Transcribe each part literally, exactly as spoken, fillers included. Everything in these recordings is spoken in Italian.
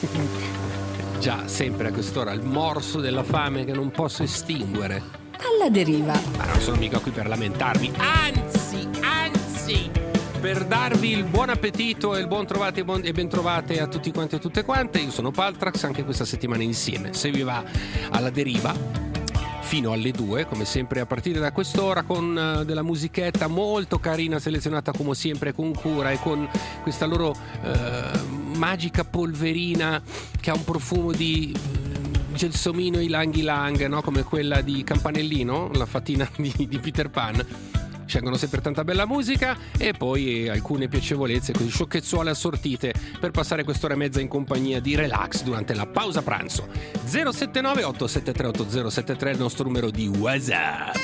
Già, sempre a quest'ora, il morso della fame che non posso estinguere. Alla deriva. Ma non sono mica qui per lamentarmi, anzi, anzi, per darvi il buon appetito e il buon trovate e, buon, e ben trovate a tutti quanti e tutte quante. Io sono Paltrax, anche questa settimana insieme. Se vi va, alla deriva fino alle due, come sempre a partire da quest'ora, con uh, della musichetta molto carina, selezionata come sempre con cura e con questa loro uh, magica polverina che ha un profumo di uh, gelsomino ylang ylang, no? Come quella di Campanellino, la fatina di, di Peter Pan. Scelgono sempre tanta bella musica e poi alcune piacevolezze, così sciocchezzuole assortite per passare quest'ora e mezza in compagnia di relax durante la pausa pranzo. zero sette nove otto sette tre otto zero sette tre è il nostro numero di WhatsApp.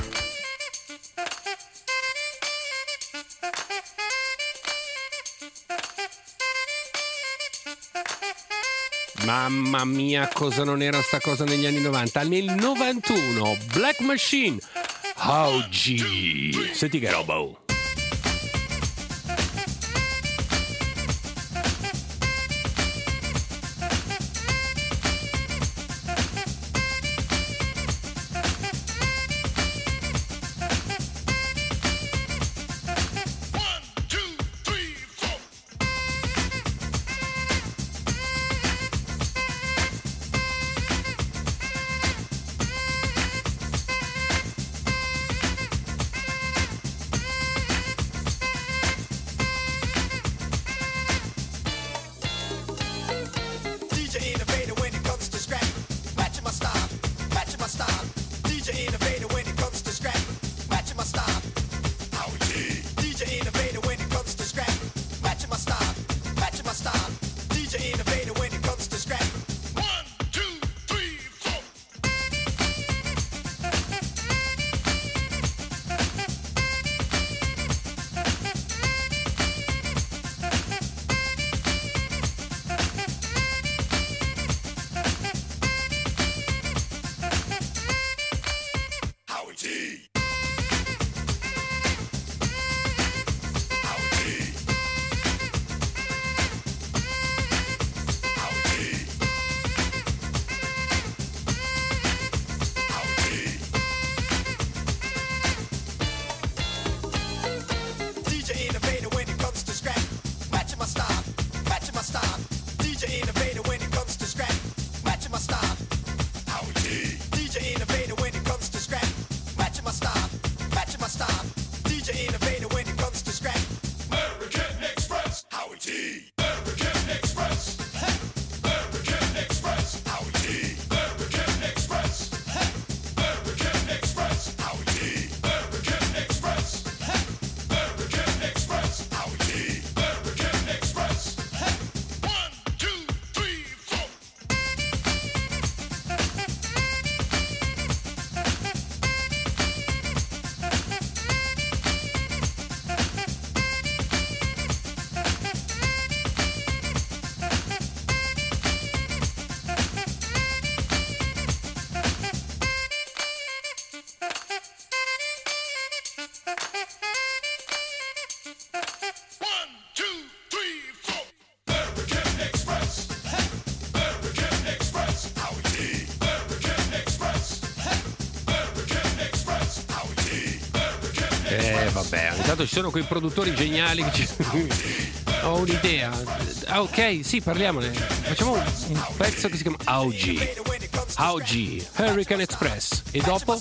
Mamma mia, cosa non era sta cosa negli anni novanta. Nel novantuno, Black Machine, oggi. Senti che roba. Eh vabbè, intanto ci sono quei produttori geniali che ci... ho un'idea. Ah, ok, sì, parliamone. Facciamo un, un pezzo che si chiama Augie. Augie, Hurricane Express. E dopo?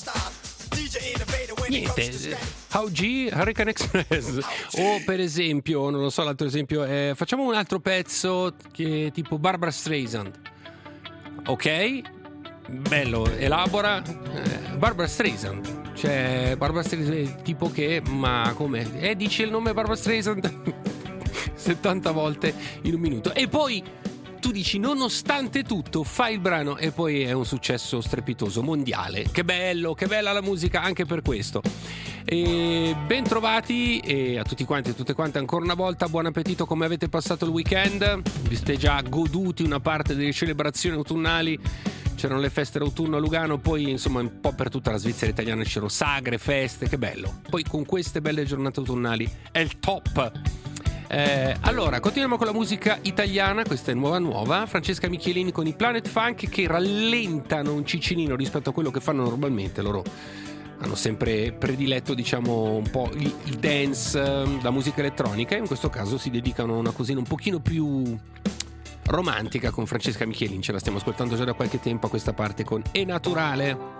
Niente. Augie, Hurricane Express. O per esempio, non lo so, l'altro esempio è... facciamo un altro pezzo che è tipo Barbra Streisand. Ok? Bello, elabora. eh, Barbra Streisand. Cioè, Barbra Streisand, tipo che, ma come? Eh, dici il nome Barbra Streisand settanta volte in un minuto. E poi tu dici, nonostante tutto, fai il brano e poi è un successo strepitoso, mondiale. Che bello, che bella la musica anche per questo. E ben trovati e a tutti quanti e tutte quante ancora una volta, buon appetito. Come avete passato il weekend? Vi siete già goduti una parte delle celebrazioni autunnali? C'erano le feste d'autunno a Lugano, poi insomma un po' per tutta la Svizzera italiana c'erano sagre, feste, che bello. Poi con queste belle giornate autunnali è il top. Eh, allora, continuiamo con la musica italiana, questa è nuova nuova. Francesca Michelini con i Planet Funk, che rallentano un cicinino rispetto a quello che fanno normalmente. Loro hanno sempre prediletto, diciamo, un po' il, il dance, la musica elettronica, e in questo caso si dedicano a una cosina un pochino più romantica con Francesca Michelin. Ce la stiamo ascoltando già da qualche tempo a questa parte con È Naturale.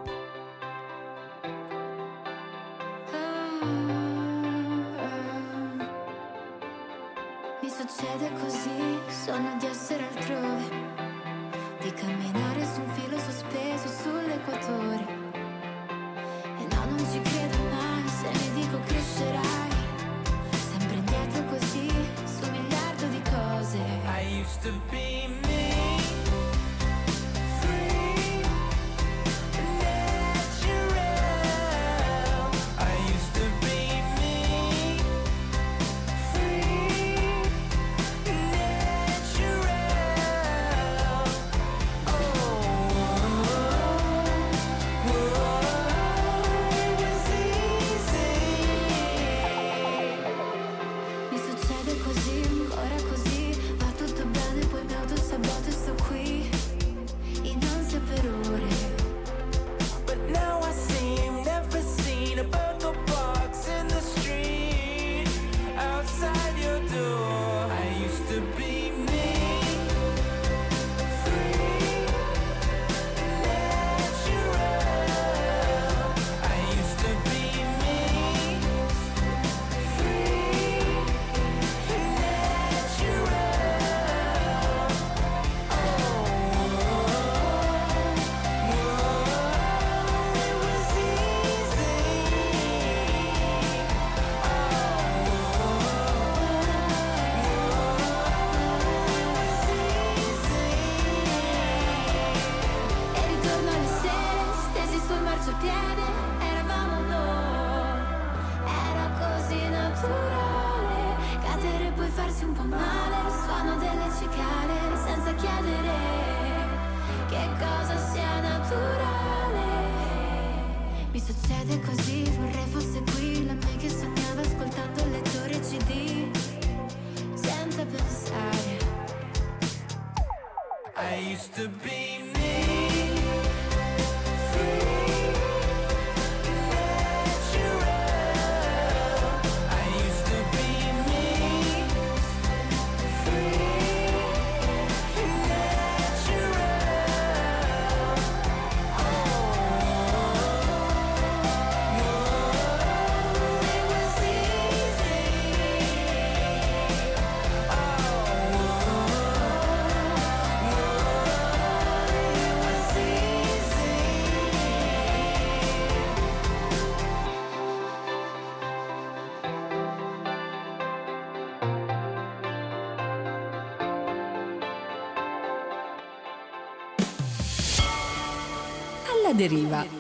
Mi succede così, sogno di essere altrove, di camminare su un filo sospeso sull'equatore. E no, non ci credo mai se mi dico crescerai, sempre indietro così, su un miliardo di cose. I used to be me, free, natural. I used to be me, free, natural. Oh, oh, oh, it was easy. Mi succede così, ancora così, va tutto bene, poi mi autosaboto e sto qui in ansia per ore. But now I seem never seen a burger box in the street outside your door. I used to be me, free, natural. I used to be me, free, natural. E ritorno alle sere, stesi sul marciapiede, eravamo noi, era così naturale, cadere e poi farsi un po' male, il suono delle cicale, senza chiedere che cosa sia naturale. Mi succede così, vorrei fosse qui la me che sognava ascoltando il lettore C D, senza pensare. I used to be me, free, natural. I used to be me, free, natural. It was easy. Alla deriva.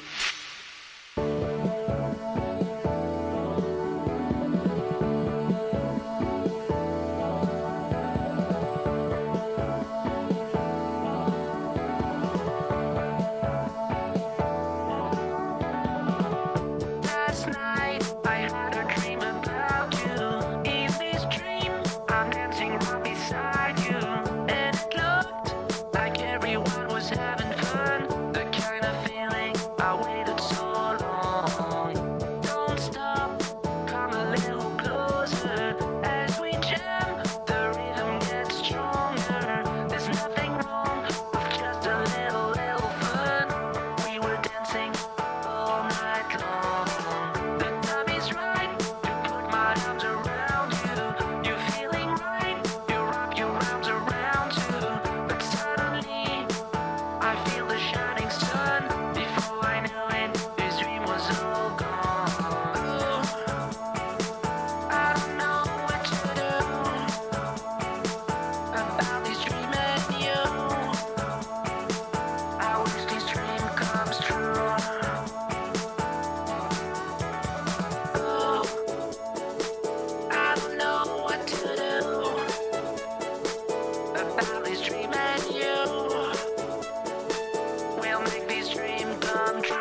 Last night I had a dream about you. In this dream I'm dancing right beside you, and it looked like everyone was having fun. The kind of feeling I waited so long. Don't stop, come a little closer as we jam. The rhythm gets stronger. There's nothing wrong with just a little little fun. We were dancing all night long. The time is right to put my arms around you. You're feeling right, you wrap your arms around too. But suddenly I feel the shining sun. Before I knew it, this dream was all gone. Oh, I don't know what to do about this dream and you. I wish this dream comes true. Oh, I don't know what to do about this dream and you. We'll make this dream come true.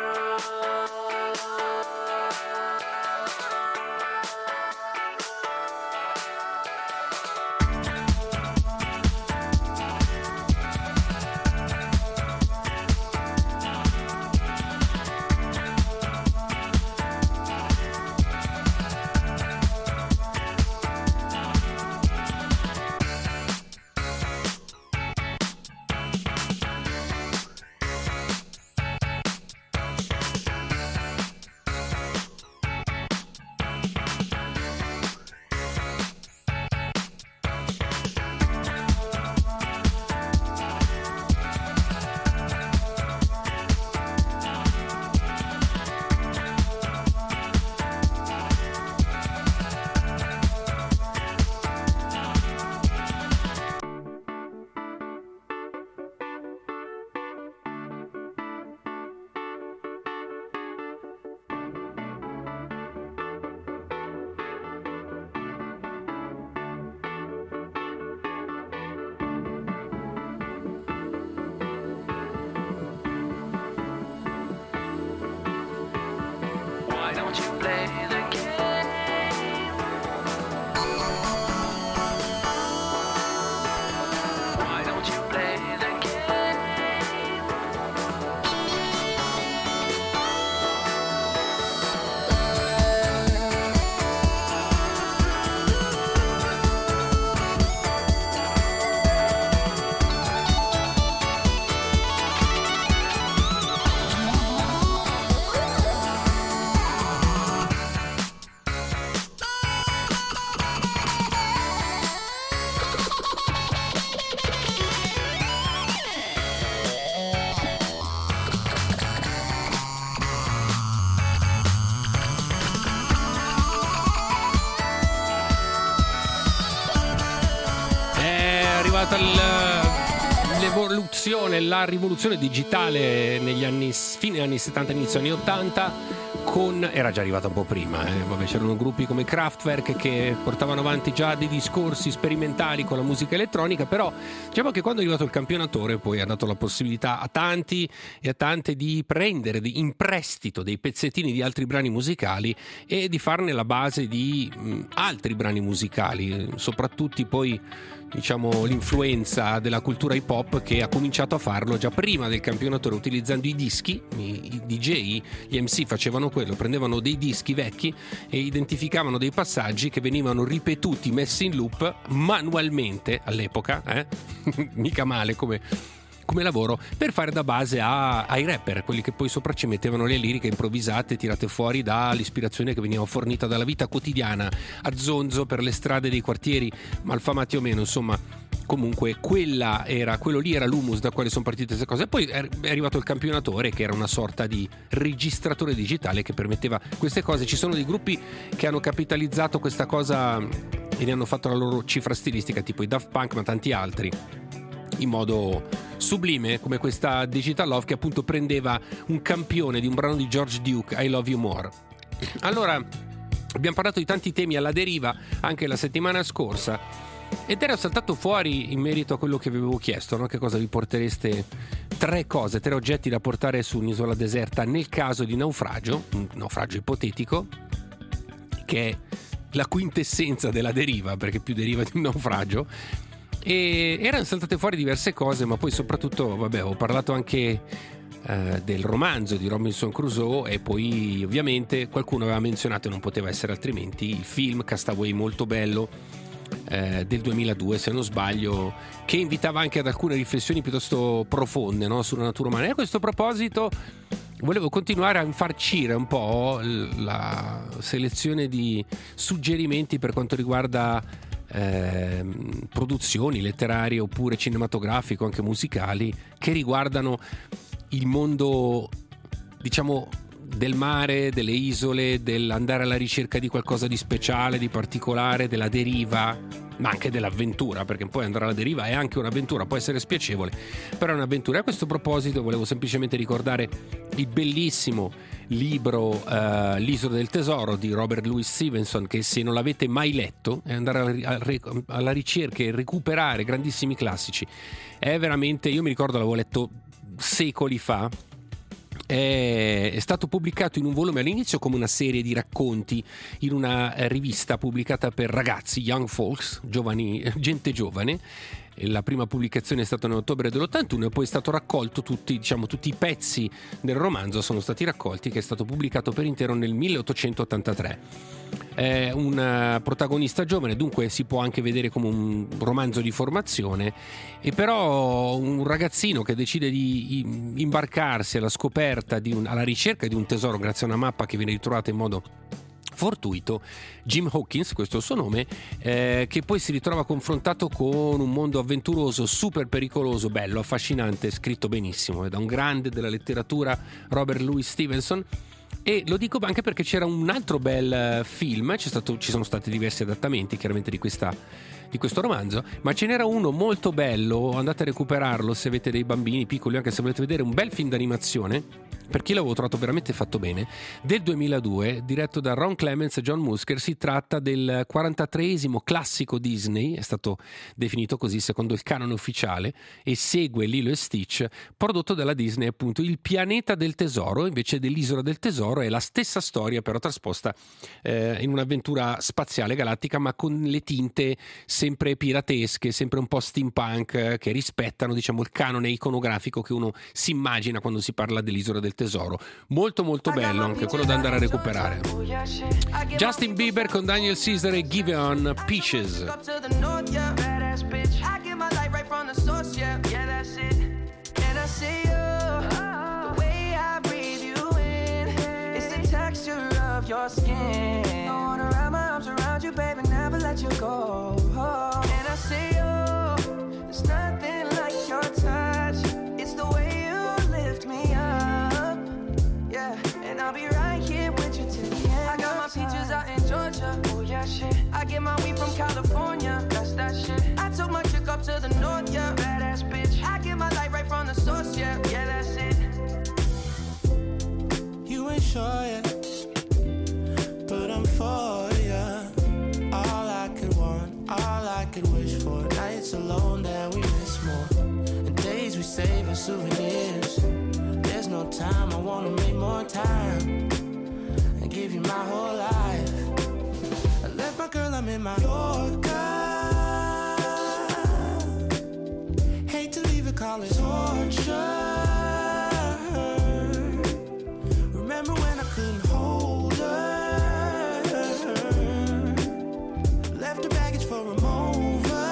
l'evoluzione, la rivoluzione digitale negli anni, fine anni settanta, inizio anni ottanta, con, era già arrivata un po' prima, eh. Vabbè, c'erano gruppi come Kraftwerk che portavano avanti già dei discorsi sperimentali con la musica elettronica, però diciamo che quando è arrivato il campionatore poi ha dato la possibilità a tanti e a tante di prendere di, in prestito dei pezzettini di altri brani musicali e di farne la base di mh, altri brani musicali, soprattutto poi diciamo l'influenza della cultura hip hop che ha cominciato a farlo già prima del campionatore utilizzando i dischi. I, i D J, gli M C facevano quello, prendevano dei dischi vecchi e identificavano dei passaggi che venivano ripetuti, messi in loop manualmente all'epoca, eh? mica male come come lavoro, per fare da base a, ai rapper, quelli che poi sopra ci mettevano le liriche improvvisate tirate fuori dall'ispirazione che veniva fornita dalla vita quotidiana a zonzo per le strade dei quartieri malfamati o meno, insomma. Comunque quella era, quello lì era l'humus da quale sono partite queste cose. Poi è arrivato il campionatore, che era una sorta di registratore digitale che permetteva queste cose. Ci sono dei gruppi che hanno capitalizzato questa cosa e ne hanno fatto la loro cifra stilistica, tipo i Daft Punk, ma tanti altri, in modo sublime, come questa Digital Love, che appunto prendeva un campione di un brano di George Duke, I Love You More. Allora, abbiamo parlato di tanti temi alla deriva anche la settimana scorsa ed era saltato fuori in merito a quello che vi avevo chiesto, no? Che cosa vi portereste? Tre cose, tre oggetti da portare su un'isola deserta nel caso di naufragio, un naufragio ipotetico, che è la quintessenza della deriva, perché più deriva di un naufragio. E erano saltate fuori diverse cose, ma poi soprattutto, vabbè, ho parlato anche eh, del romanzo di Robinson Crusoe e poi ovviamente qualcuno aveva menzionato, e non poteva essere altrimenti, il film Castaway, molto bello, eh, del duemiladue se non sbaglio, che invitava anche ad alcune riflessioni piuttosto profonde, no, sulla natura umana. E a questo proposito volevo continuare a infarcire un po' la selezione di suggerimenti per quanto riguarda Eh, produzioni letterarie oppure cinematografiche, anche musicali, che riguardano il mondo, diciamo, del mare, delle isole, dell'andare alla ricerca di qualcosa di speciale, di particolare, della deriva, ma anche dell'avventura, perché poi andare alla deriva è anche un'avventura, può essere spiacevole, però è un'avventura. E a questo proposito volevo semplicemente ricordare il bellissimo libro uh, L'isola del tesoro di Robert Louis Stevenson, che se non l'avete mai letto e andare alla, alla ricerca e recuperare grandissimi classici è veramente, io mi ricordo l'avevo letto secoli fa. È, è stato pubblicato in un volume all'inizio come una serie di racconti in una rivista pubblicata per ragazzi, Young Folks, giovani, gente giovane. La prima pubblicazione è stata nell'ottobre dell'ottantuno e poi è stato raccolto tutti, diciamo, tutti i pezzi del romanzo sono stati raccolti, che è stato pubblicato per intero nel milleottocentottantatré. È un protagonista giovane, dunque si può anche vedere come un romanzo di formazione, e però un ragazzino che decide di imbarcarsi alla scoperta di un, alla ricerca di un tesoro grazie a una mappa che viene ritrovata in modo fortuito. Jim Hawkins, questo è il suo nome, eh, che poi si ritrova confrontato con un mondo avventuroso, super pericoloso, bello, affascinante, scritto benissimo, è da un grande della letteratura, Robert Louis Stevenson. E lo dico anche perché c'era un altro bel film, c'è stato, ci sono stati diversi adattamenti chiaramente di questa di questo romanzo, ma ce n'era uno molto bello, andate a recuperarlo se avete dei bambini piccoli, anche se volete vedere un bel film d'animazione, perché l'avevo trovato veramente fatto bene, del duemiladue, diretto da Ron Clements e John Musker. Si tratta del quarantatreesimo classico Disney, è stato definito così secondo il canone ufficiale, e segue Lilo e Stitch, prodotto dalla Disney, appunto. Il pianeta del tesoro, invece dell'isola del tesoro, è la stessa storia però trasposta eh, in un'avventura spaziale galattica, ma con le tinte sempre piratesche, sempre un po' steampunk, che rispettano, diciamo, il canone iconografico che uno si immagina quando si parla dell'isola del tesoro. Molto molto bello, anche quello da andare a recuperare. Justin Bieber con Daniel Caesar e Giveon, Peaches. Your skin, I wanna wrap my arms around you, baby, never let you go. And I say, oh, there's nothing like your touch. It's the way you lift me up, yeah. And I'll be right here with you till the end. I got my peaches out in Georgia, oh yeah, shit. I get my weed from California, that's that shit. I took my chick up to the north, yeah, badass bitch. I get my souvenirs. There's no time, I wanna make more time and give you my whole life. I left my girl, I'm in my Yorker. Hate to leave it, call it torture. Remember when I couldn't hold her? Left her baggage for a mover.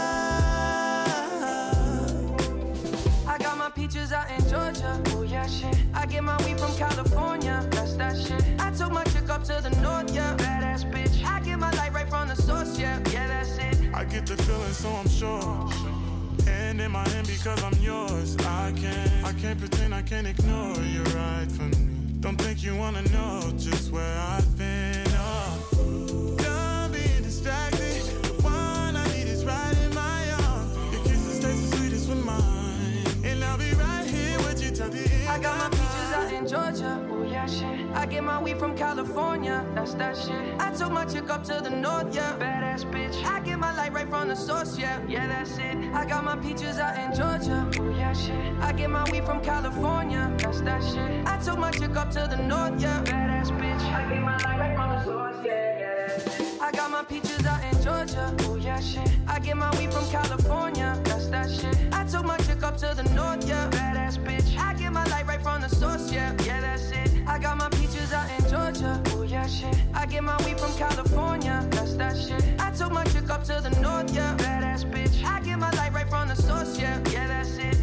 I got my peaches out in Georgia. Oh yeah, shit. I get my weed from California. That's that shit. I took my chick up to the north, yeah. Badass bitch. I get my light right from the source, yeah. Yeah, that's it. I get the feeling, so I'm sure. And in my hand because I'm yours. I can't, I can't pretend, I can't ignore you right from me. Don't think you wanna know just where I've been. Oh, done being distracted. The one I need is right in my arms. Your kisses taste the sweetest with mine, and I'll be right here with you till the end. I got my peaches out in Georgia. Oh yeah, shit. I get my weed from California. That's that shit. I took my chick up to the north, yeah. Badass bitch. I get my light right from the source, yeah. Yeah, that's it. I got my peaches out in Georgia. Oh yeah, shit. I get my weed from California. That's that shit. I took my chick up to the north, yeah. Badass bitch. I get my light right from the source, yeah. Yeah, that's it. I got my peaches out in Georgia. Oh yeah, shit. I get my weed from California. That's that shit. I took my chick up to the north, yeah. Badass bitch. I get my light right from the source, yeah. Yeah, that's it. I got my peaches out in Georgia. Oh yeah, shit. I get my weed from California. That's that shit. I took my chick up to the north, yeah. Badass bitch. I get my light right from the source, yeah. Yeah, that's it.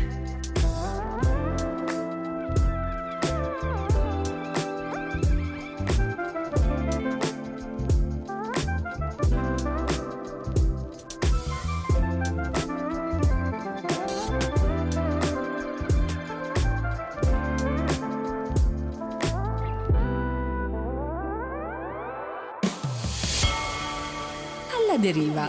Alla deriva.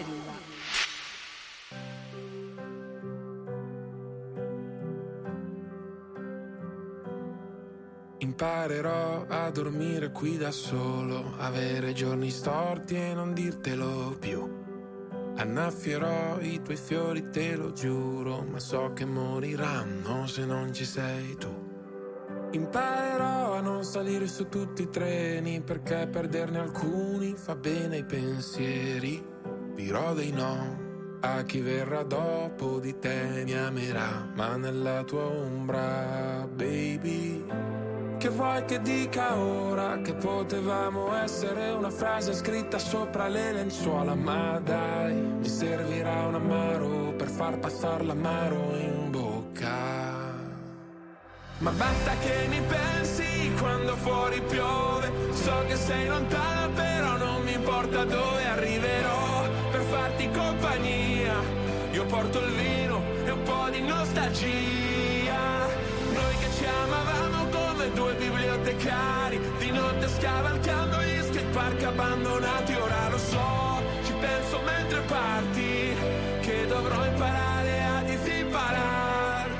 Imparerò a dormire qui da solo, avere giorni storti e non dirtelo più. Annaffierò i tuoi fiori, te lo giuro, ma so che moriranno se non ci sei tu. Imparerò a non salire su tutti i treni, perché perderne alcuni fa bene ai pensieri. Dirò dei no a chi verrà dopo di te, mi amerà, ma nella tua ombra, baby. Che vuoi che dica ora? Che potevamo essere una frase scritta sopra le lenzuola, ma dai, mi servirà un amaro per far passare l'amaro in bocca. Ma basta che mi pensi quando fuori piove. So che sei lontana però non mi importa dove arriverò per farti compagnia. Io porto il vino e un po' di nostalgia. Noi che ci amavamo come due bibliotecari, di notte scavalcando gli skatepark abbandonati. Ora lo so, ci penso mentre parti, che dovrò imparare a disimpararti.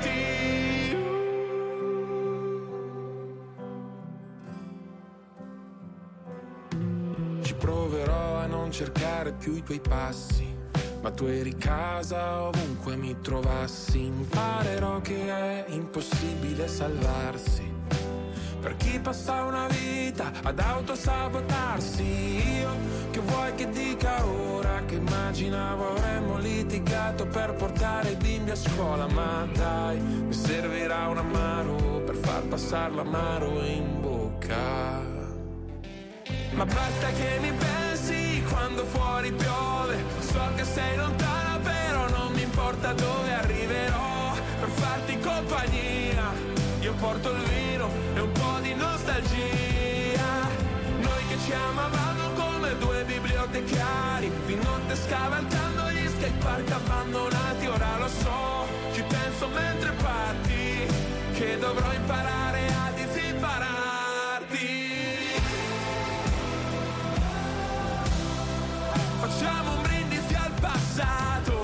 Proverò a non cercare più i tuoi passi, ma tu eri casa ovunque mi trovassi. Imparerò che è impossibile salvarsi per chi passa una vita ad autosabotarsi. Io che vuoi che dica ora? Che immaginavo avremmo litigato per portare i bimbi a scuola, ma dai, mi servirà un amaro per far passare l'amaro in bocca. Ma basta che mi pensi quando fuori piove. So che sei lontana però non mi importa dove arriverò per farti compagnia. Io porto il vino e un po' di nostalgia. Noi che ci amavamo come due bibliotecari, di notte scavalcando gli skatepark abbandonati. Ora lo so, ci penso mentre parti, che dovrò imparare a disimpararti. Facciamo un brindisi al passato.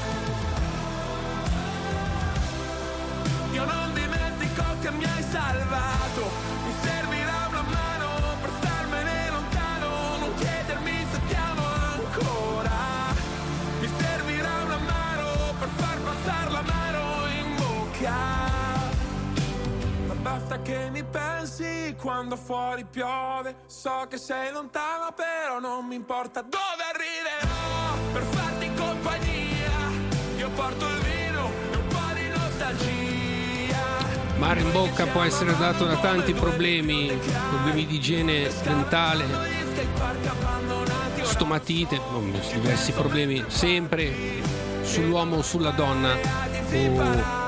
Io non dimentico che mi hai salvato. Mi servirà una mano per starmene lontano. Non chiedermi se ti amo ancora. Mi servirà una mano per far passare l'amaro in bocca. che mi pensi quando fuori piove. So che sei lontana però non mi importa dove arriverò per farti compagnia. Io porto il vino e un po' di nostalgia. Mare in bocca può essere dato da tanti problemi, problemi di igiene dentale, stomatite, diversi problemi, sempre sull'uomo o sulla donna o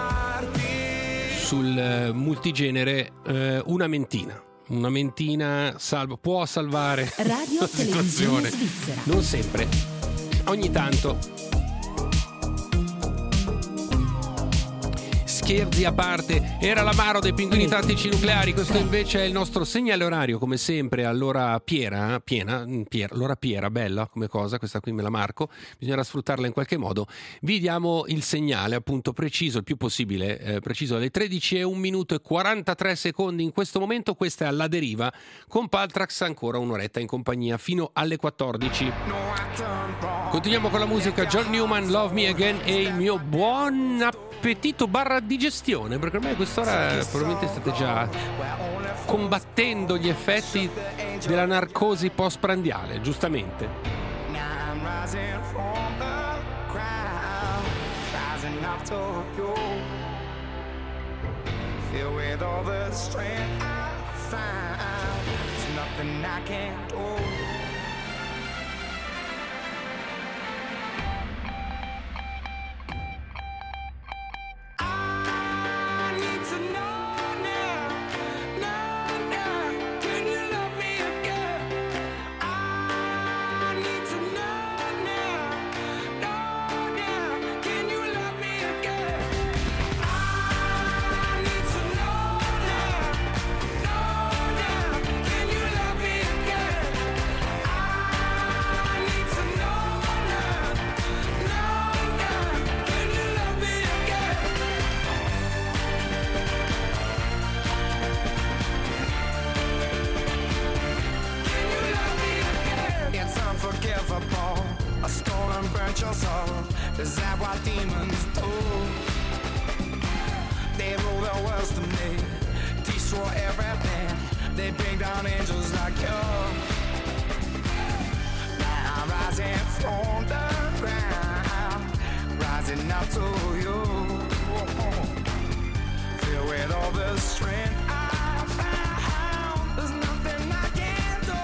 sul multigenere. eh, una mentina. Una mentina salva, può salvare Radio la Televisione situazione. Svizzera. Non sempre, ogni tanto. Scherzi a parte, era l'amaro dei pinguini tattici nucleari. Questo invece è il nostro segnale orario, come sempre, all'ora piena, piena, piera, l'ora piera, bella come cosa, questa qui me la marco, bisognerà sfruttarla in qualche modo. Vi diamo il segnale appunto preciso, il più possibile eh, preciso, alle tredici e un minuto e quarantatré secondi in questo momento. Questa è Alla Deriva, con Paltrax ancora un'oretta in compagnia fino alle quattordici. Continuiamo con la musica. John Newman, Love Me Again, e il mio buon appetito barra digestione, perché ormai a quest'ora probabilmente state già combattendo gli effetti della narcosi postprandiale, giustamente. A stolen burnt your soul. Is that what demons do? They rule the world to me, destroy everything. They bring down angels like you. Now I'm rising from the ground, rising up to you. Filled with all the strength I found, there's nothing I can't do.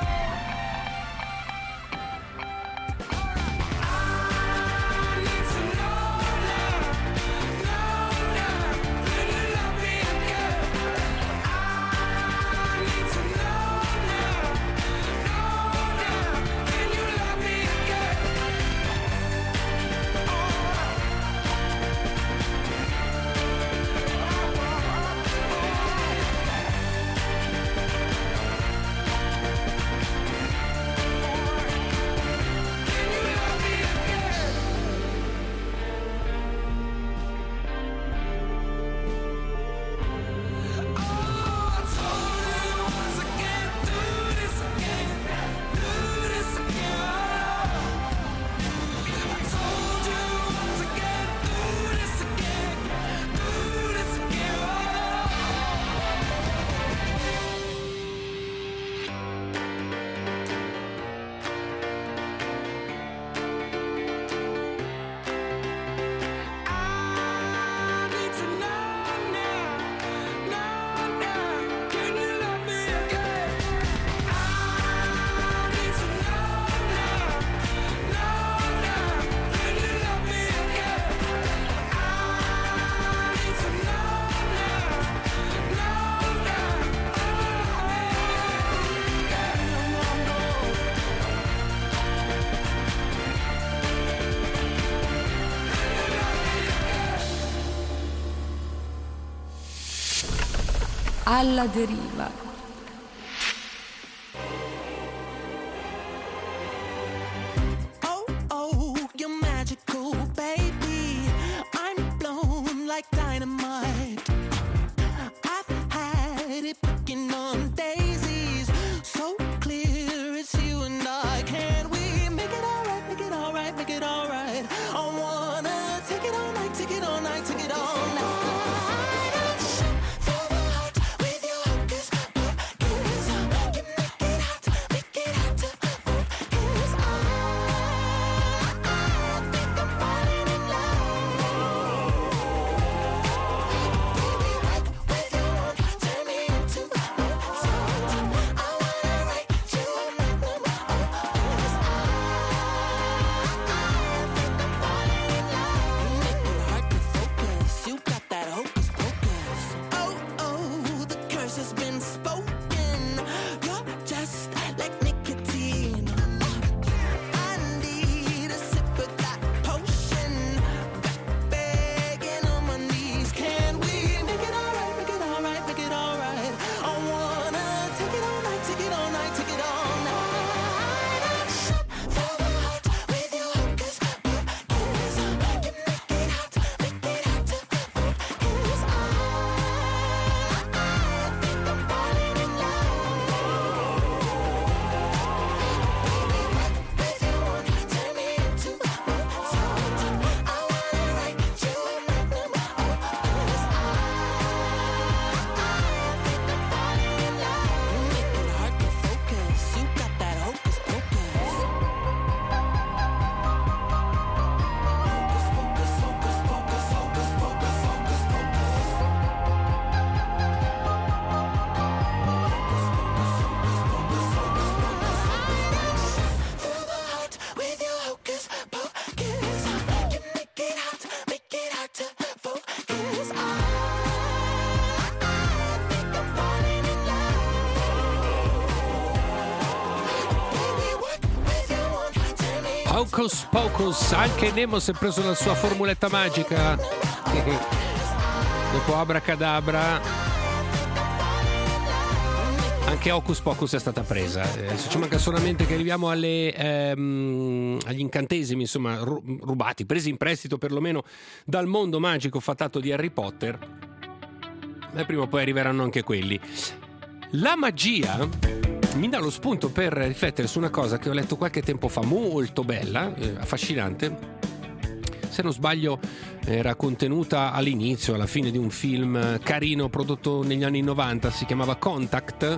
Alla Deriva. Take it all night, take it all night. Hocus Pocus, anche Nemo si è preso la sua formuletta magica. Dopo Abracadabra, anche Hocus Pocus è stata presa. Eh, ci manca solamente che arriviamo alle, ehm, agli incantesimi, insomma, ru- rubati, presi in prestito perlomeno dal mondo magico fatato di Harry Potter. E prima o poi arriveranno anche quelli. La magia mi dà lo spunto per riflettere su una cosa che ho letto qualche tempo fa, molto bella, eh, affascinante. Se non sbaglio era contenuta all'inizio, alla fine di un film carino prodotto negli anni novanta, si chiamava Contact.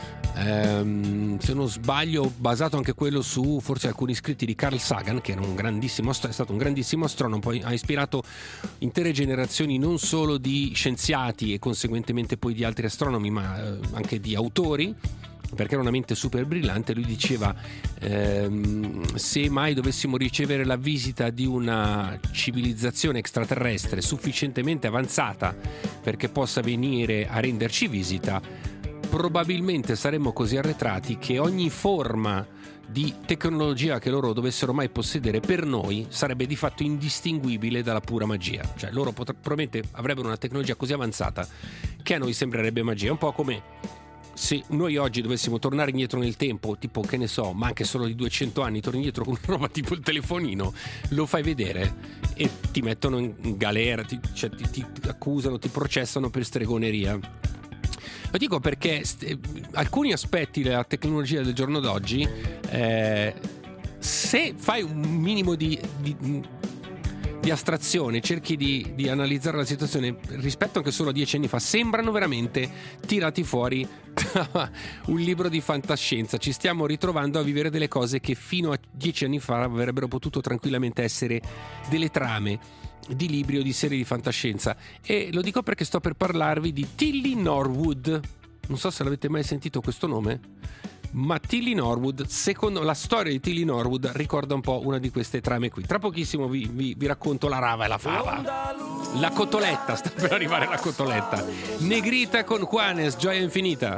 Ehm, se non sbaglio basato anche quello su forse alcuni scritti di Carl Sagan, che era un grandissimo, è stato un grandissimo astronomo, poi ha ispirato intere generazioni non solo di scienziati e conseguentemente poi di altri astronomi, ma eh, anche di autori, perché era una mente super brillante. Lui diceva ehm, se mai dovessimo ricevere la visita di una civilizzazione extraterrestre sufficientemente avanzata perché possa venire a renderci visita, probabilmente saremmo così arretrati che ogni forma di tecnologia che loro dovessero mai possedere per noi sarebbe di fatto indistinguibile dalla pura magia. Cioè loro pot- probabilmente avrebbero una tecnologia così avanzata che a noi sembrerebbe magia. È un po' come se noi oggi dovessimo tornare indietro nel tempo, tipo, che ne so, ma anche solo di duecento anni, torni indietro con una roba tipo il telefonino, lo fai vedere e ti mettono in galera, ti, cioè, ti, ti accusano, ti processano per stregoneria. Lo dico perché st- alcuni aspetti della tecnologia del giorno d'oggi, eh, se fai un minimo di, di, di astrazione, cerchi di, di analizzare la situazione rispetto anche solo a dieci anni fa, sembrano veramente tirati fuori da un libro di fantascienza. Ci stiamo ritrovando a vivere delle cose che fino a dieci anni fa avrebbero potuto tranquillamente essere delle trame di libri o di serie di fantascienza. E lo dico perché sto per parlarvi di Tilly Norwood. Non so se l'avete mai sentito questo nome, ma Tilly Norwood, secondo la storia di Tilly Norwood, ricorda un po' una di queste trame qui. Tra pochissimo vi, vi, vi racconto la rava e la fava. La cotoletta, sta per arrivare la cotoletta. Negrita con Juanes, Gioia Infinita.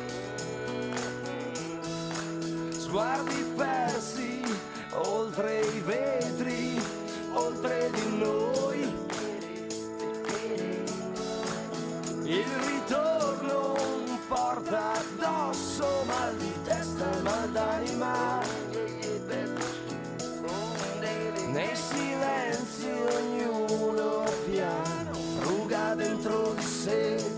Sguardi persi oltre i vetri, oltre di noi. Il ritorno porta addosso mal di testa e mal d'anima. Nei silenzi ognuno piano fruga dentro di sé.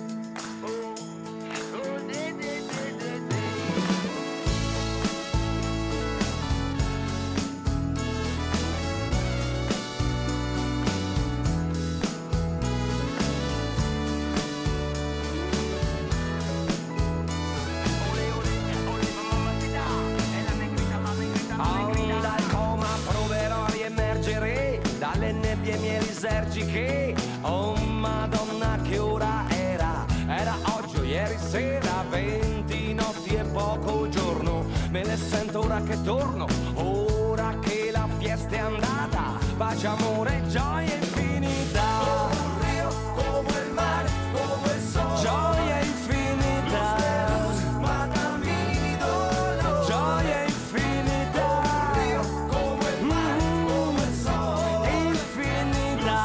Che oh madonna che ora era, era oggi o ieri sera, venti notti e poco giorno, me ne sento ora che torno, ora che la fiesta è andata, pace, amore, gioia infinita, come un rio, come il mare, come il sole, gioia infinita, ma dammi dolore, gioia infinita, come un rio, come il mare, come il sole, infinita.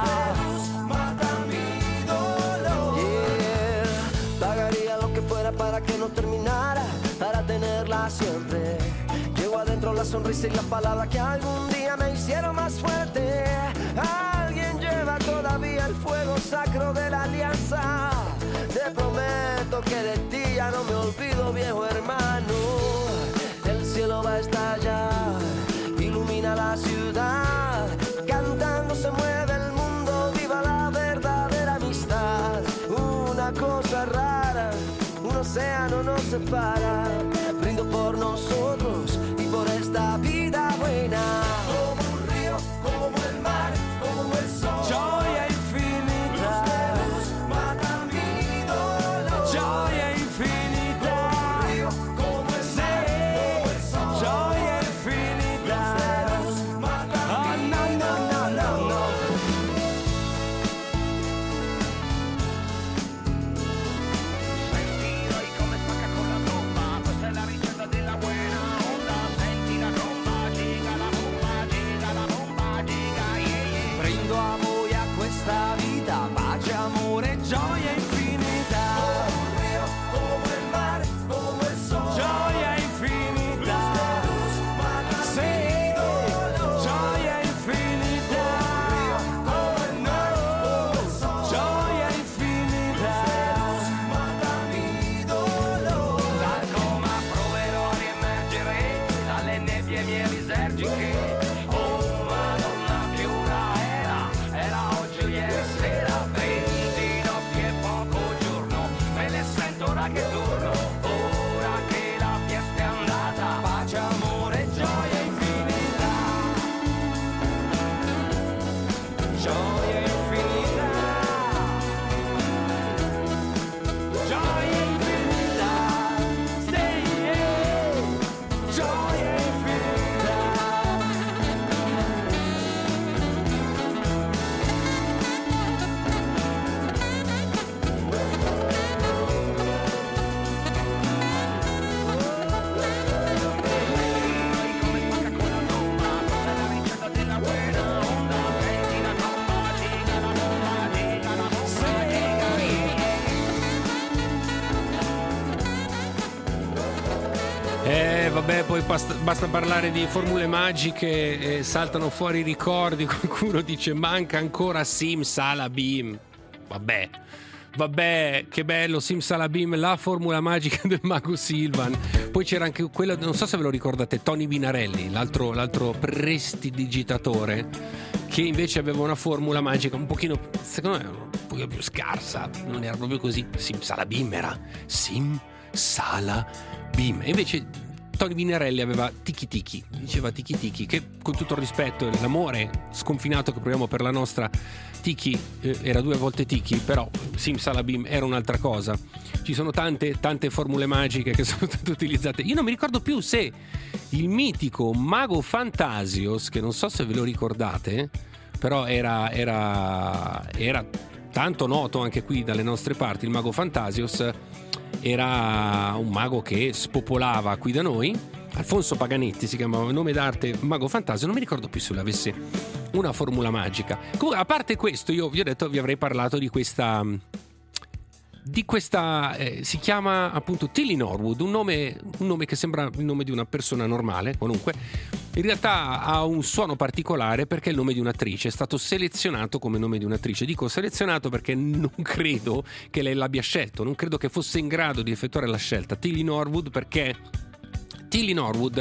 Para que no terminara, para tenerla siempre. Llevo adentro la sonrisa y la palabra que algún día me hicieron más fuerte. Alguien lleva todavía el fuego sacro de la alianza. Te prometo que de ti ya no me olvido, viejo hermano. El cielo va a estallar, ilumina la ciudad. Cantando se mueve el mundo, viva la verdadera amistad. Una cosa rara, un océano nos separa, brindo por nosotros y por esta vida buena. Como un río, como el mar, como el sol, gioia infinita, luz mata mi dolor, gioia infinita, como un río, como el mar, como el sol, gioia infinita, luz mata oh, mi no, no, no, no, no. La ricetta della buena onda, senti la tromba, llega la bomba, ora che torno, ora che la fiesta è andata, pace, amore, gioia infinita, gioia infinita, gioia infinita, sì, yeah. Gioia infinita. Eh vabbè, poi basta, basta parlare di formule magiche e saltano fuori i ricordi. Qualcuno dice manca ancora Simsalabim. Vabbè, vabbè, che bello Simsalabim, la formula magica del mago Silvan. Poi c'era anche quella, non so se ve lo ricordate, Tony Binarelli, l'altro, l'altro prestidigitatore, che invece aveva una formula magica un pochino, secondo me, un pochino più scarsa. Non era proprio così. Simsalabim era Simsalabim. Bim. E invece Tony Binarelli aveva Tiki Tiki, diceva Tiki Tiki, che con tutto il rispetto e l'amore sconfinato che proviamo per la nostra Tiki, eh, era due volte Tiki, però Simsalabim era un'altra cosa. Ci sono tante tante formule magiche che sono state utilizzate. Io non mi ricordo più se il mitico Mago Fantasios, che non so se ve lo ricordate, però era era era tanto noto anche qui dalle nostre parti, il Mago Fantasios. Era un mago che spopolava qui da noi. Alfonso Paganetti si chiamava, nome d'arte Mago Fantasio. Non mi ricordo più se lui avesse una formula magica. Comunque, a parte questo, io vi ho detto, vi avrei parlato di questa di questa eh, si chiama appunto Tilly Norwood, un nome, un nome che sembra il nome di una persona normale, qualunque. In realtà ha un suono particolare perché è il nome di un'attrice, è stato selezionato come nome di un'attrice. Dico selezionato perché non credo che lei l'abbia scelto, non credo che fosse in grado di effettuare la scelta. Tilly Norwood, perché Tilly Norwood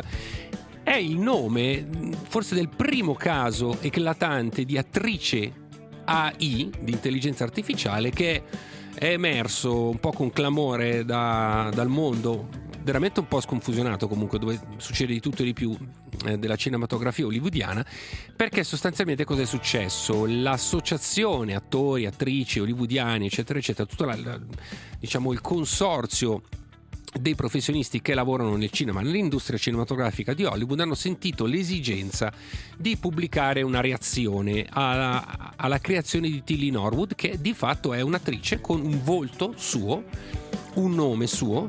è il nome forse del primo caso eclatante di attrice A I, di intelligenza artificiale, che è emerso un po' con clamore da, dal mondo veramente un po' sconfusionato, comunque, dove succede di tutto e di più eh, della cinematografia hollywoodiana, perché sostanzialmente cosa è successo? L'associazione attori, attrici hollywoodiani, eccetera eccetera, tutto la, la, diciamo il consorzio dei professionisti che lavorano nel cinema, nell'industria cinematografica di Hollywood, hanno sentito l'esigenza di pubblicare una reazione alla, alla creazione di Tilly Norwood, che di fatto è un'attrice con un volto suo, un nome suo,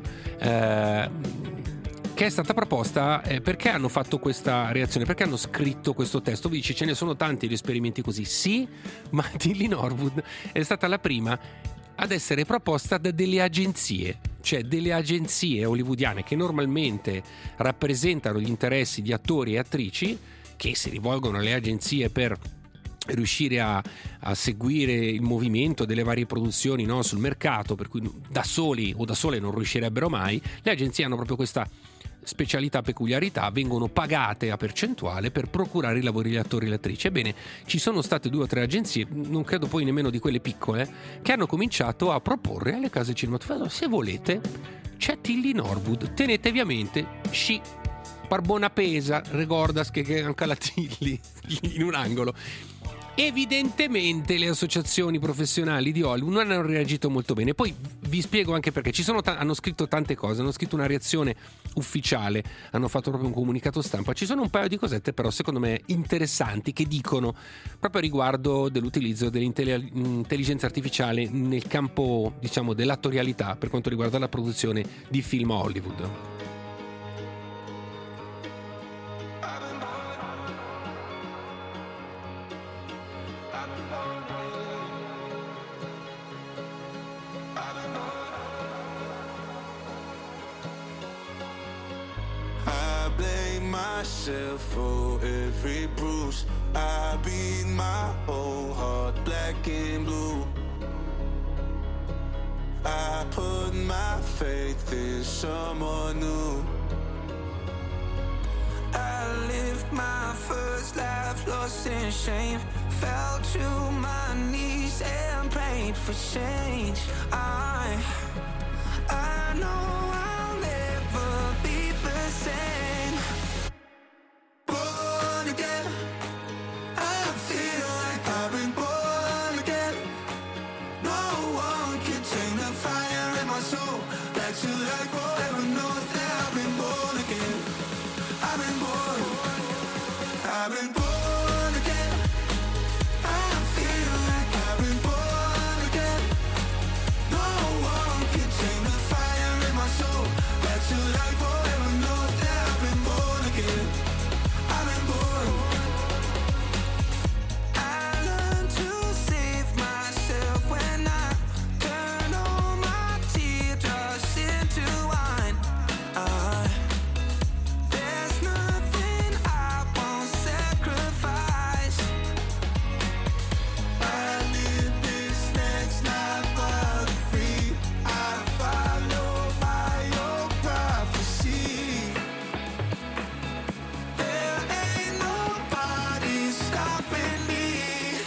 eh, che è stata proposta. Eh, perché hanno fatto questa reazione? Perché hanno scritto questo testo? Vi dice, ce ne sono tanti di esperimenti così, sì, ma Tilly Norwood è stata la prima ad essere proposta da delle agenzie, cioè delle agenzie hollywoodiane che normalmente rappresentano gli interessi di attori e attrici, che si rivolgono alle agenzie per riuscire a, a seguire il movimento delle varie produzioni, no, sul mercato, per cui da soli o da sole non riuscirebbero mai. Le agenzie hanno proprio questa specialità, peculiarità, vengono pagate a percentuale per procurare i lavori agli attori e alle attrici. Ebbene, ci sono state due o tre agenzie, non credo poi nemmeno di quelle piccole, che hanno cominciato a proporre alle case cinematografiche: se volete, c'è Tilly Norwood, tenetevi a mente, sci, par buona pesa, ricordas che, che anche la Tilly in un angolo. Evidentemente le associazioni professionali di Hollywood non hanno reagito molto bene. Poi vi spiego anche perché. Ci sono t- hanno scritto tante cose, hanno scritto una reazione ufficiale, hanno fatto proprio un comunicato stampa. Ci sono un paio di cosette però secondo me interessanti che dicono proprio riguardo dell'utilizzo dell'intelligenza artificiale nel campo, diciamo, dell'attorialità per quanto riguarda la produzione di film a Hollywood. Myself for every bruise. I beat my whole heart black and blue. I put my faith in someone new. I lived my first life lost in shame. Fell to my knees and prayed for change. I, I know I'll never be the same. Born again, I feel like I've been born again. No one can take the fire in my soul back to life forever. Knows that I've been born again. I've been born. I've been born again. I feel like I've been born again. No one can take the fire in my soul back to life forever. Knows that I've been born again. I've been born. I learned to save myself when I turn all my teardrops into wine. I, there's nothing I won't sacrifice. I live this next life but free. I follow my own prophecy. There ain't nobody stopping me.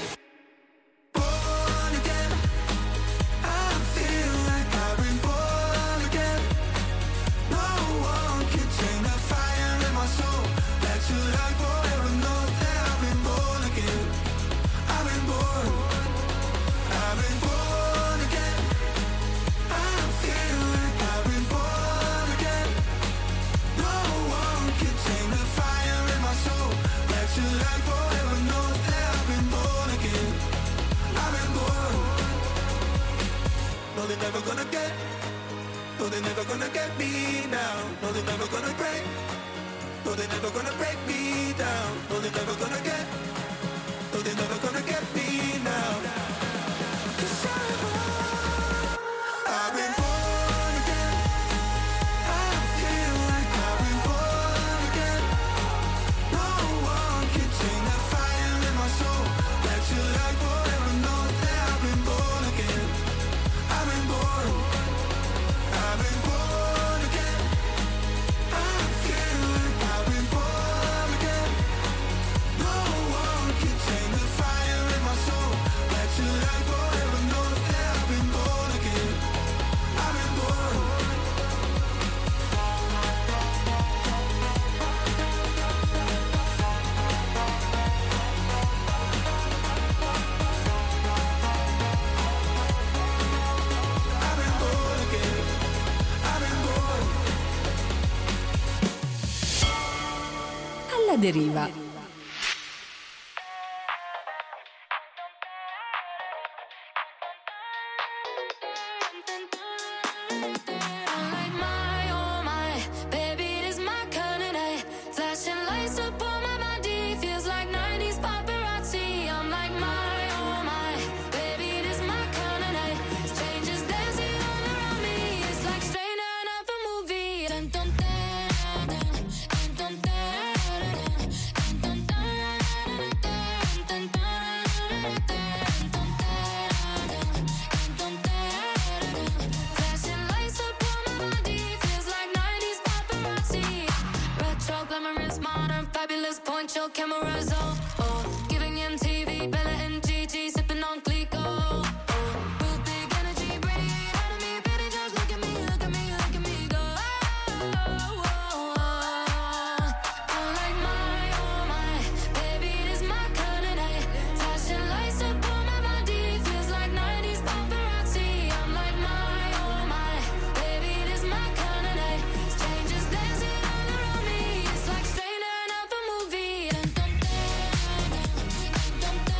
Born again, I feel like I've been born again. No one can take the fire in my soul back to life forever. Knows that I've been born again. I've been born. I've been born again. I feel like I've been born again. No one can take the fire in my soul back to life forever. Knows that I've been born again. I've been born. No, they're never gonna get. No, they're never gonna get me now. No, they're never gonna break. No, they're never gonna break me down. No, they're never gonna get. No, they're never gonna get me now. 'Cause I'm born. I've been born again. I feel like I've been born again. No one can take the fire in my soul back to life forever. Knows that I've been born again. I've been born. I've been born again. I feel like I've been born again. No one can take the fire in my soul back to life forever. Knows that I've been born again. I've been born. I've been born again. I've been born. Alla deriva. I'm like my, oh my, baby, it is my kind of night. Flashing lights up on my body, feels like nineties paparazzi. I'm like my, oh my, baby, it is my kind of night. Strangers dancing all around me, it's like straight out of a movie. Dun, dun, dun, dun, dun, dun, dun, dun, dun, dun, dun, dun, dun, flashing lights up on my body, feels like nineties paparazzi. Retro, glamorous, modern, fabulous, point your cameras, oh, oh. Giving M T V, Bella and Gigi, sipping on Clico, oh. Real big energy, radiate out of me, baby, just look at me, look at me, look at me go, oh, oh, oh. I'm like my, oh my, baby, it is my kind of night. Flashing lights up on my body, feels like nineties paparazzi. I'm like my, oh my, baby, it is my kind of night. Strangers dancing all around me, it's like straight out of a movie. Dun, dun, dun, dun, dun,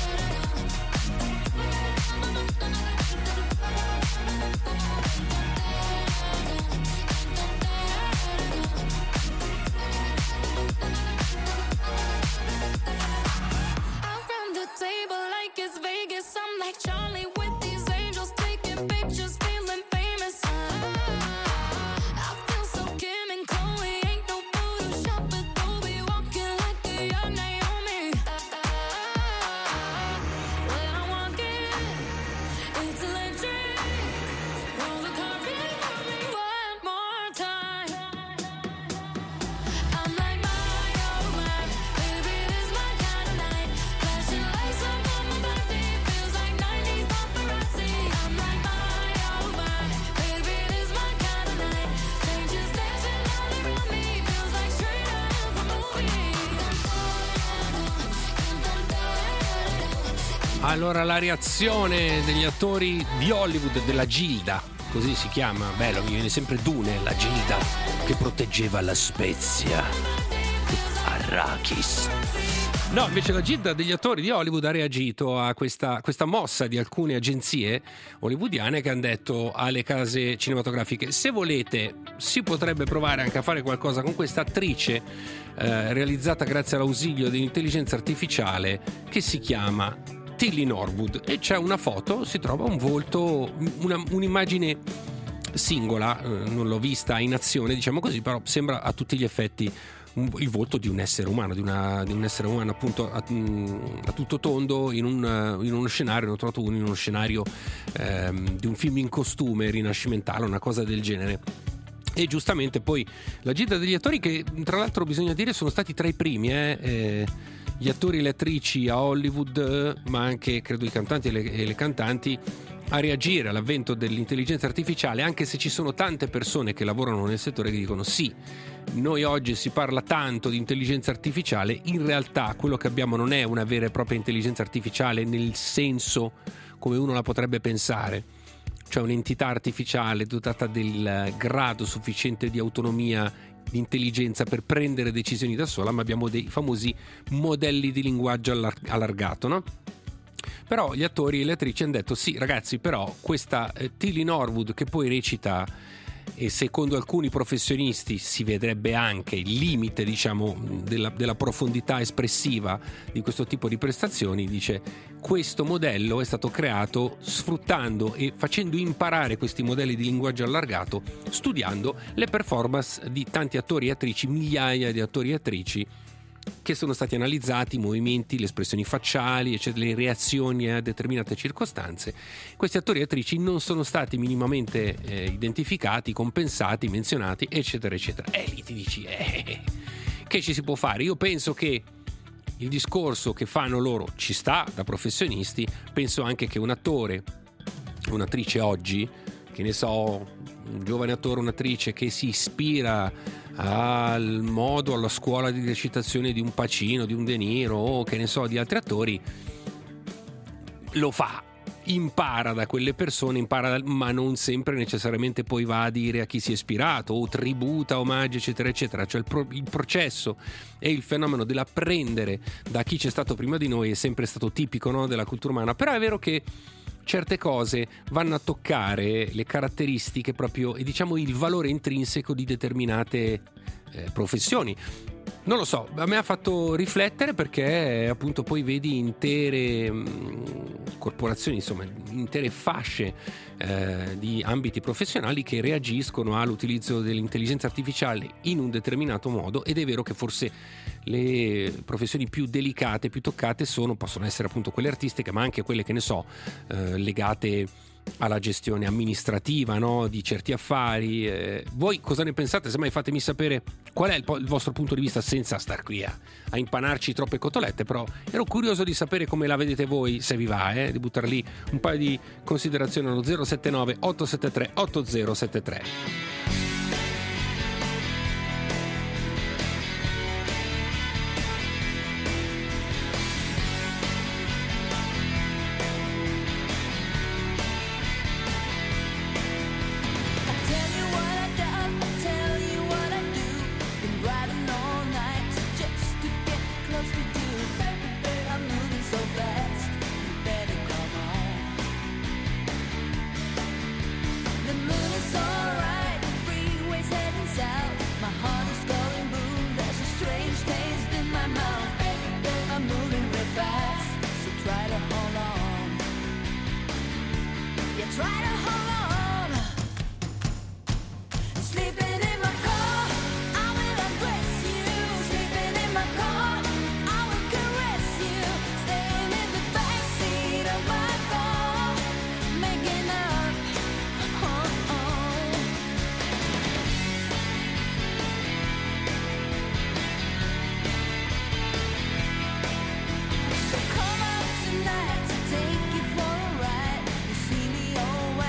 around the table like it's Vegas. I'm like Charlie with these angels, taking pictures, feeling famous. I feel so Kim and Chloe, ain't no Photoshop, Adobe, walking like a young Naomi. When I walk in, it's electric. Roll the carpet for me one more time. I'm like my, oh my, baby, it is my Allora, la reazione degli attori di Hollywood, della Gilda, così si chiama, bello, mi viene sempre Dune, la Gilda che proteggeva la Spezia, Arrakis. No, invece la Gilda degli attori di Hollywood ha reagito a questa, questa mossa di alcune agenzie hollywoodiane che hanno detto alle case cinematografiche: se volete si potrebbe provare anche a fare qualcosa con questa attrice eh, realizzata grazie all'ausilio dell'intelligenza artificiale che si chiama Tilly Norwood, e c'è una foto, si trova un volto, una, un'immagine singola, eh, non l'ho vista in azione, diciamo così, però sembra a tutti gli effetti il volto di un essere umano, di, una, di un essere umano appunto a, a tutto tondo in, un, in uno scenario, ne ho trovato uno in uno scenario ehm, di un film in costume rinascimentale, una cosa del genere. E giustamente poi la Gilda degli attori, che tra l'altro bisogna dire sono stati tra i primi, eh, eh, gli attori e le attrici a Hollywood, ma anche credo i cantanti e le, e le cantanti, a reagire all'avvento dell'intelligenza artificiale, anche se ci sono tante persone che lavorano nel settore che dicono sì, noi oggi si parla tanto di intelligenza artificiale, in realtà quello che abbiamo non è una vera e propria intelligenza artificiale nel senso come uno la potrebbe pensare, cioè un'entità artificiale dotata del grado sufficiente di autonomia, di intelligenza per prendere decisioni da sola, ma abbiamo dei famosi modelli di linguaggio allar- allargato, no? Però gli attori e le attrici hanno detto sì ragazzi, però questa eh, Tilly Norwood, che poi recita, e secondo alcuni professionisti si vedrebbe anche il limite, diciamo, della, della profondità espressiva di questo tipo di prestazioni, dice: questo modello è stato creato sfruttando e facendo imparare questi modelli di linguaggio allargato, studiando le performance di tanti attori e attrici, migliaia di attori e attrici che sono stati analizzati, i movimenti, le espressioni facciali, eccetera, le reazioni a determinate circostanze. Questi attori e attrici non sono stati minimamente eh, identificati, compensati, menzionati, eccetera, eccetera. E lì ti dici, eh, che ci si può fare? Io penso che il discorso che fanno loro ci sta da professionisti, penso anche che un attore, un'attrice oggi, che ne so, un giovane attore, un'attrice che si ispira al modo, alla scuola di recitazione di un Pacino, di un De Niro o che ne so di altri attori, lo fa, impara da quelle persone, impara, ma non sempre necessariamente poi va a dire a chi si è ispirato o tributa, omaggi, eccetera eccetera. Cioè il, pro, il processo e il fenomeno dell'apprendere da chi c'è stato prima di noi è sempre stato tipico, no, della cultura umana. Però è vero che certe cose vanno a toccare le caratteristiche proprio e diciamo il valore intrinseco di determinate eh, professioni. Non lo so, a me ha fatto riflettere perché appunto poi vedi intere mh, corporazioni, insomma intere fasce eh, di ambiti professionali che reagiscono all'utilizzo dell'intelligenza artificiale in un determinato modo, ed è vero che forse le professioni più delicate, più toccate sono, possono essere appunto quelle artistiche, ma anche quelle che ne so eh, legate alla gestione amministrativa, no, di certi affari. Eh, voi cosa ne pensate? Semmai fatemi sapere qual è il, po- il vostro punto di vista, senza star qui a, a impanarci troppe cotolette, però ero curioso di sapere come la vedete voi, se vi va, eh, di buttare lì un paio di considerazioni allo zero sette nove otto sette tre otto zero sette tre. Take you for a ride. You see me, oh,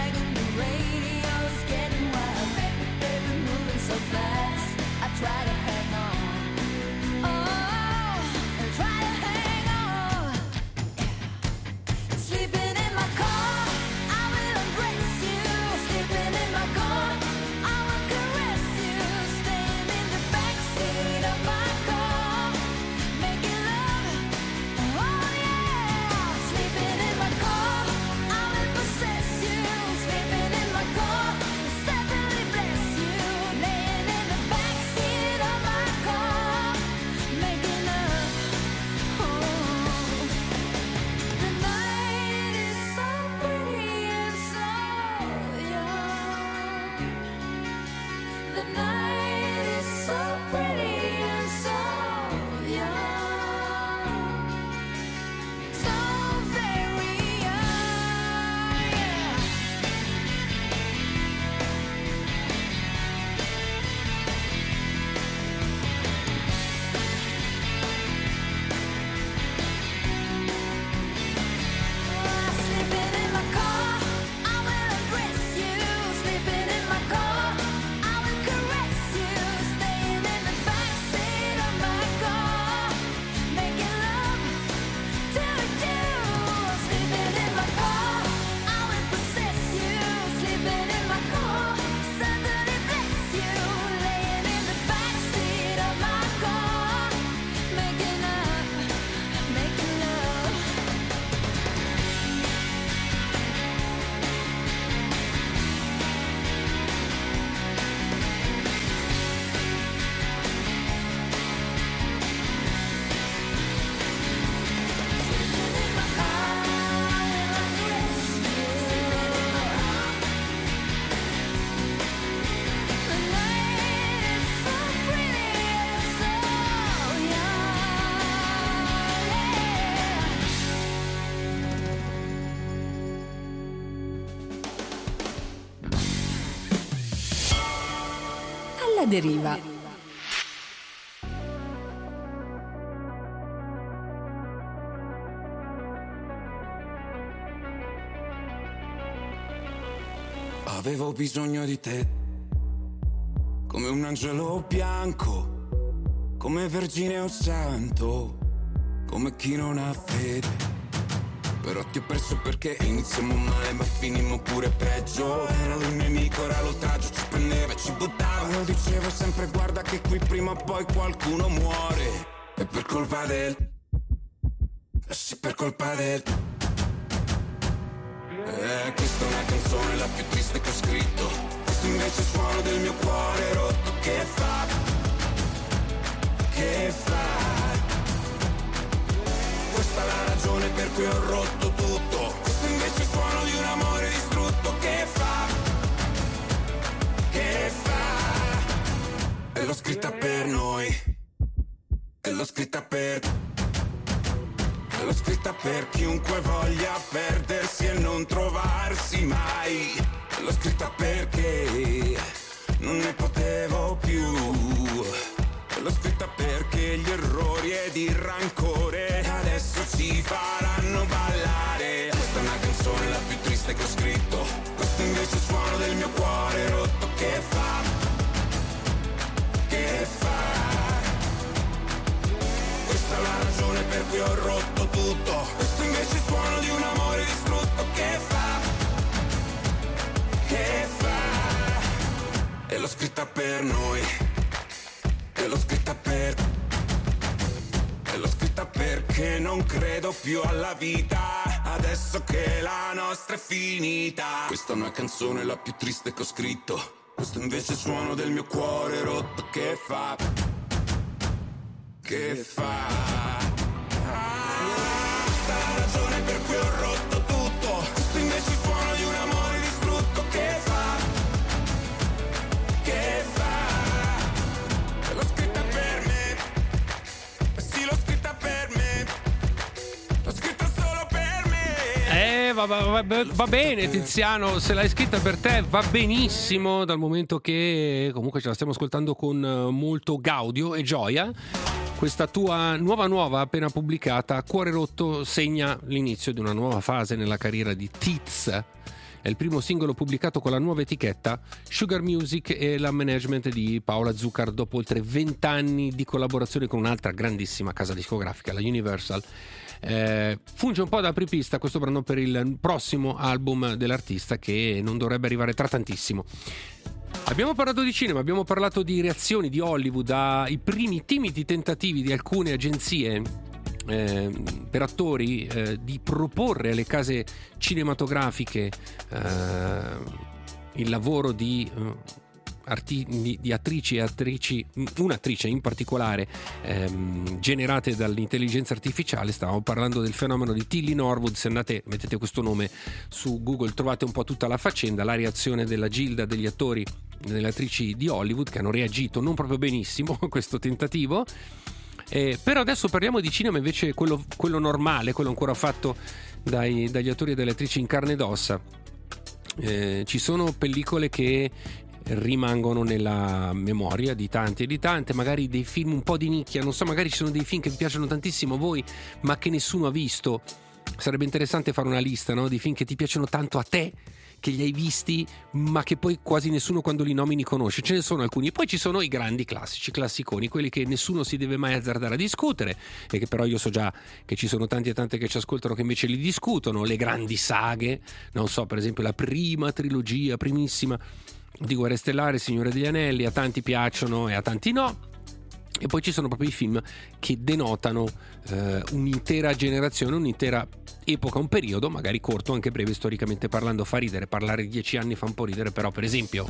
Alla deriva. Avevo bisogno di te, come un angelo bianco, come vergine o santo, come chi non ha fede. Però ti ho perso perché iniziamo male ma finimmo pure peggio. Era lui il nemico, era l'oltraggio, ci prendeva e ci buttava. Lo dicevo sempre, guarda che qui prima o poi qualcuno muore. E per colpa del... eh sì, per colpa del... Eh, questa è una canzone la più triste che ho scritto. Questo invece è il suono del mio cuore rotto. Che fa? Che fa? Questa è la ragione per cui ho rotto tutto. Questo invece è il suono di un amore distrutto. Che fa? Che fa? E l'ho scritta per noi. E l'ho scritta per... E l'ho scritta per chiunque voglia perdersi e non trovarsi mai. E l'ho scritta perché non ne potevo più. E l'ho scritta perché gli errori ed il rancore adesso ci faranno ballare. Questa è una canzone la più triste che ho scritto. Questo invece è il suono del mio cuore rotto. Che fa? Che fa? Questa è la ragione per cui ho rotto tutto. Questo invece è il suono di un amore distrutto. Che fa? Che fa? E l'ho scritta per noi. E l'ho scritta per... E l'ho scritta perché non credo più alla vita adesso che la nostra è finita. Questa è una canzone la più triste che ho scritto. Questo invece è il suono del mio cuore rotto. Che fa? Che fa? Ah, questa è la ragione per cui ho rotto tutto. Questo invece è il suono di un amore distrutto. Che fa? Che fa? E l'ho scritta per me. Sì, l'ho scritta per me. L'ho scritta solo per me. Eh, va, va, va, va bene Tiziano, se l'hai scritta per te va benissimo, dal momento che comunque ce la stiamo ascoltando con molto gaudio e gioia. Questa tua nuova nuova appena pubblicata, Cuore Rotto, segna l'inizio di una nuova fase nella carriera di Tiz. È il primo singolo pubblicato con la nuova etichetta Sugar Music e la management di Paola Zuccaro dopo oltre vent'anni di collaborazione con un'altra grandissima casa discografica, la Universal. Eh, funge un po' da apripista questo brano per il prossimo album dell'artista che non dovrebbe arrivare tra tantissimo. Abbiamo parlato di cinema, abbiamo parlato di reazioni di Hollywood ai primi timidi tentativi di alcune agenzie eh, per attori eh, di proporre alle case cinematografiche eh, il lavoro di, eh, arti- di, di attrici e attrici, un'attrice in particolare ehm, generate dall'intelligenza artificiale. Stavamo parlando del fenomeno di Tilly Norwood. Se andate, mettete questo nome su Google, trovate un po' tutta la faccenda, la reazione della gilda degli attori e delle attrici di Hollywood che hanno reagito non proprio benissimo a questo tentativo. Eh, però adesso parliamo di cinema invece quello, quello normale, quello ancora fatto dai, dagli attori e dalle attrici in carne ed ossa. Eh, ci sono pellicole che rimangono nella memoria di tanti e di tante, magari dei film un po' di nicchia, non so, magari ci sono dei film che vi piacciono tantissimo a voi ma che nessuno ha visto. Sarebbe interessante fare una lista, no? Di film che ti piacciono tanto a te, che li hai visti ma che poi quasi nessuno quando li nomini conosce. Ce ne sono alcuni, e poi ci sono i grandi classici, classiconi, quelli che nessuno si deve mai azzardare a discutere e che però io so già che ci sono tanti e tante che ci ascoltano che invece li discutono. Le grandi saghe, non so, per esempio la prima trilogia, primissima di Guerre Stellari, Signore degli Anelli, a tanti piacciono e a tanti no. E poi ci sono proprio i film che denotano eh, un'intera generazione, un'intera epoca, un periodo, magari corto, anche breve storicamente parlando, fa ridere. Parlare di dieci anni fa un po' ridere, però per esempio,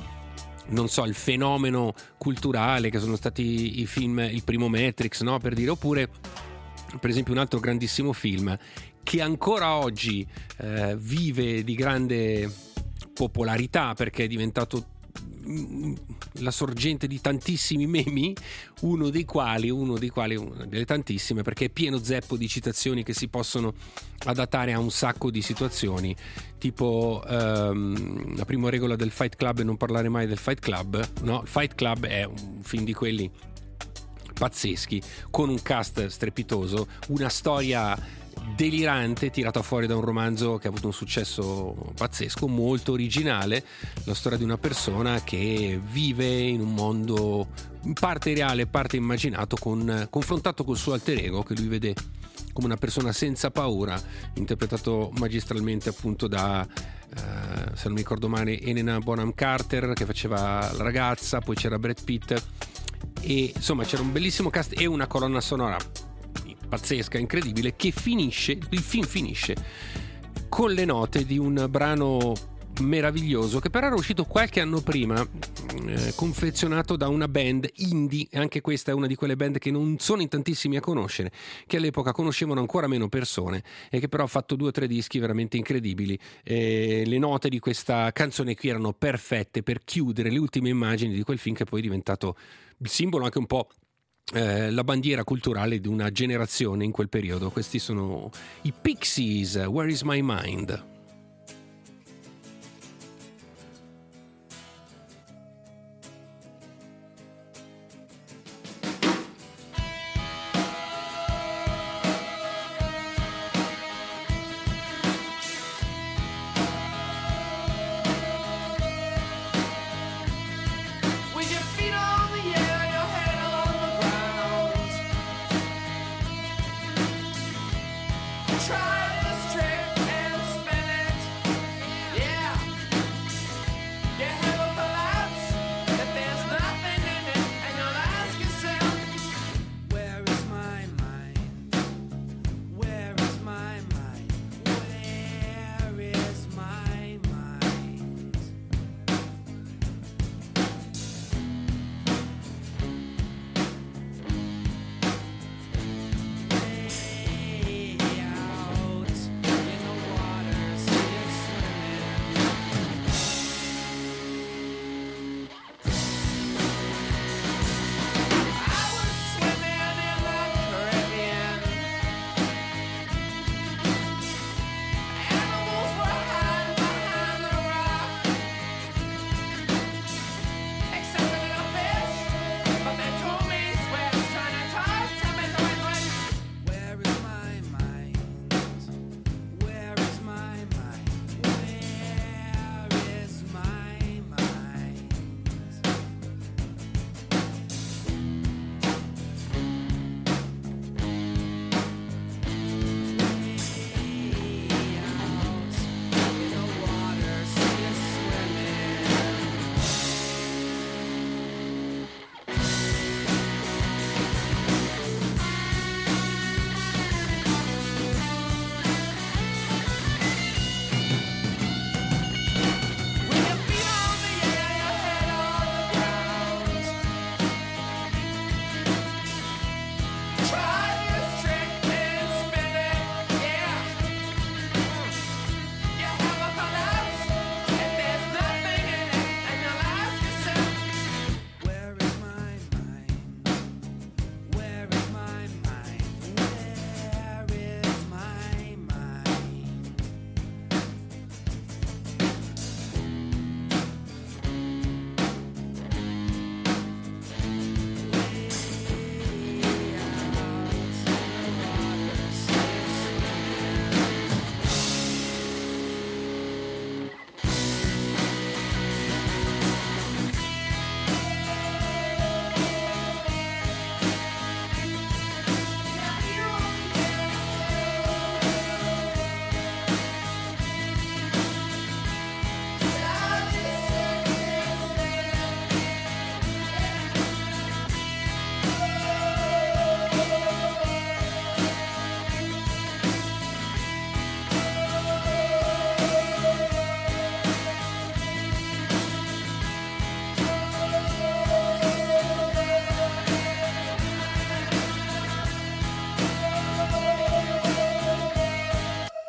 non so, il fenomeno culturale che sono stati i film, il primo Matrix, no? Per dire, oppure per esempio un altro grandissimo film che ancora oggi eh, vive di grande popolarità perché è diventato la sorgente di tantissimi memi, uno dei quali, uno dei quali, una delle tantissime, perché è pieno zeppo di citazioni che si possono adattare a un sacco di situazioni, tipo um, la prima regola del Fight Club è non parlare mai del Fight Club, no? Il Fight Club è un film di quelli pazzeschi, con un cast strepitoso, una storia delirante tirata fuori da un romanzo che ha avuto un successo pazzesco, molto originale, la storia di una persona che vive in un mondo in parte reale, parte immaginato, con, confrontato col suo alter ego che lui vede come una persona senza paura, interpretato magistralmente appunto da eh, se non mi ricordo male Helena Bonham Carter, che faceva la ragazza, poi c'era Brad Pitt, e insomma c'era un bellissimo cast e una colonna sonora pazzesca, incredibile, che finisce, il film finisce con le note di un brano meraviglioso che però era uscito qualche anno prima, eh, confezionato da una band indie, anche questa è una di quelle band che non sono in tantissimi a conoscere, che all'epoca conoscevano ancora meno persone e che però ha fatto due o tre dischi veramente incredibili. Eh, le note di questa canzone qui erano perfette per chiudere le ultime immagini di quel film, che poi è diventato il simbolo anche un po' Eh, la bandiera culturale di una generazione in quel periodo. Questi sono i Pixies, Where is my mind? Try this trick and spin it. Yeah. You have a collapse that there's nothing in it, and you'll ask yourself, where is my mind? Where is my mind? Where is my mind?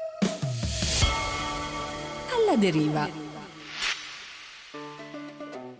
Alla deriva.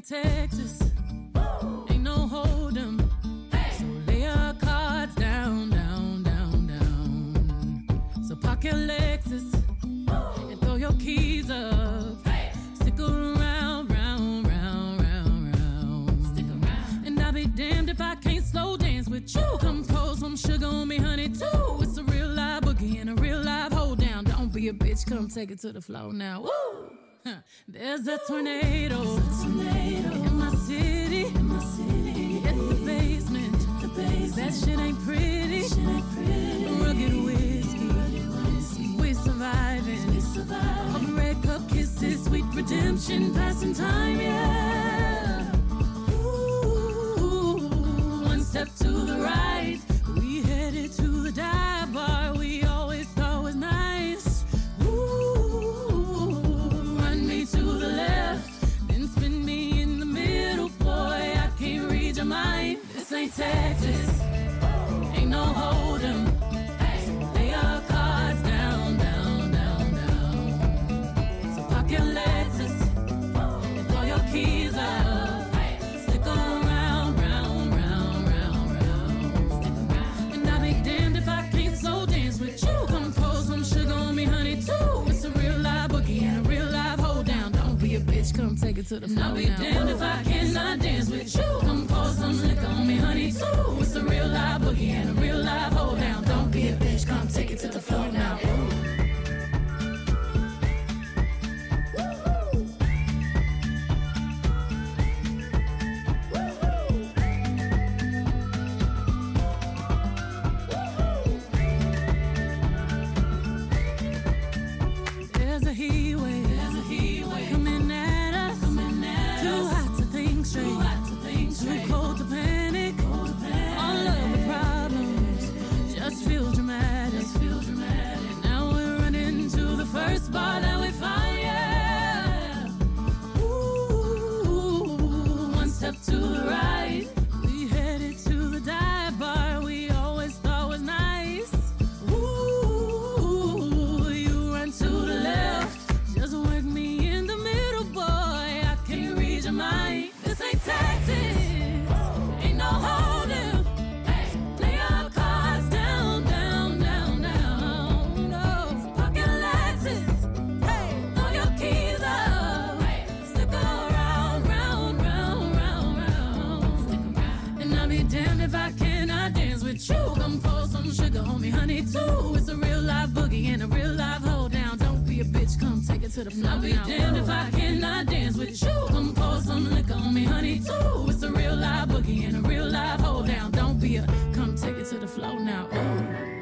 ain't Texas. Ain't no hold'em. So lay your cards down, down, down, down. So park your Lexus and throw your keys up. Stick around, round, round, round, round. Stick around. And I'll be damned if I can't slow dance with you. Come pour some sugar on me, honey, too. It's a real live boogie and a real live hold down. Don't be a bitch, come take it to the floor now. Woo! Huh. There's a tornado, There's a tornado in my city. In my city. Hit the basement. The basement. That shit ain't pretty. Shit ain't pretty. Rugged whiskey. Rugged whiskey. We surviving. We surviving. All the red cup kisses, sweet redemption, passing time, yeah. Ooh, one step to the right. We headed to the dive bar we always thought was nice. To the left, then spin me in the middle, boy, I can't read your mind. This ain't Texas, ain't no hold'em. So lay your cards down, down, down, down. So park your Lexus and throw your keys up. Stick around, round, round, round, round. And I'll be damned if I can't slow dance with you. Come pour some sugar on me, honey, too. It's a real live boogie and a real live hold down. Don't be a bitch, come take it to the floor. I'll be now. Damned if I cannot dance with you. Come pour some liquor on me, honey, too. It's a real live boogie and a real live hold down. Don't be a bitch, come take it to the floor now. There's a heat wave, there's a heat wave coming at us, coming at too us. Hot to think straight, too hot to think straight, too cold to panic, cold to panic. All of the problems just feel dramatic, just feel dramatic. Now we're running to the first bar that we find, yeah. Ooh, one step to the right, we headed to the dive bar we always thought was nice. Ooh, you run to the left, just work me in the middle, boy, I can't read your mind. This ain't Texas, ain't no hold'em. Lay your cards down, down, down, down. No, park your Lexus, hey, throw your keys up. Stick around, round, round, round, round. Stick around. And I'll be damned if I cannot dance with you. Come pour some sugar on me, honey, too. It's a real live boogie and a real live hold down. Don't be a bitch, come take it to the floor. I'll be damned if I cannot dance with you. Come pour some liquor on me, honey, too. It's a real live boogie and a real live hold down. Don't be a, come take it to the floor now. Ooh.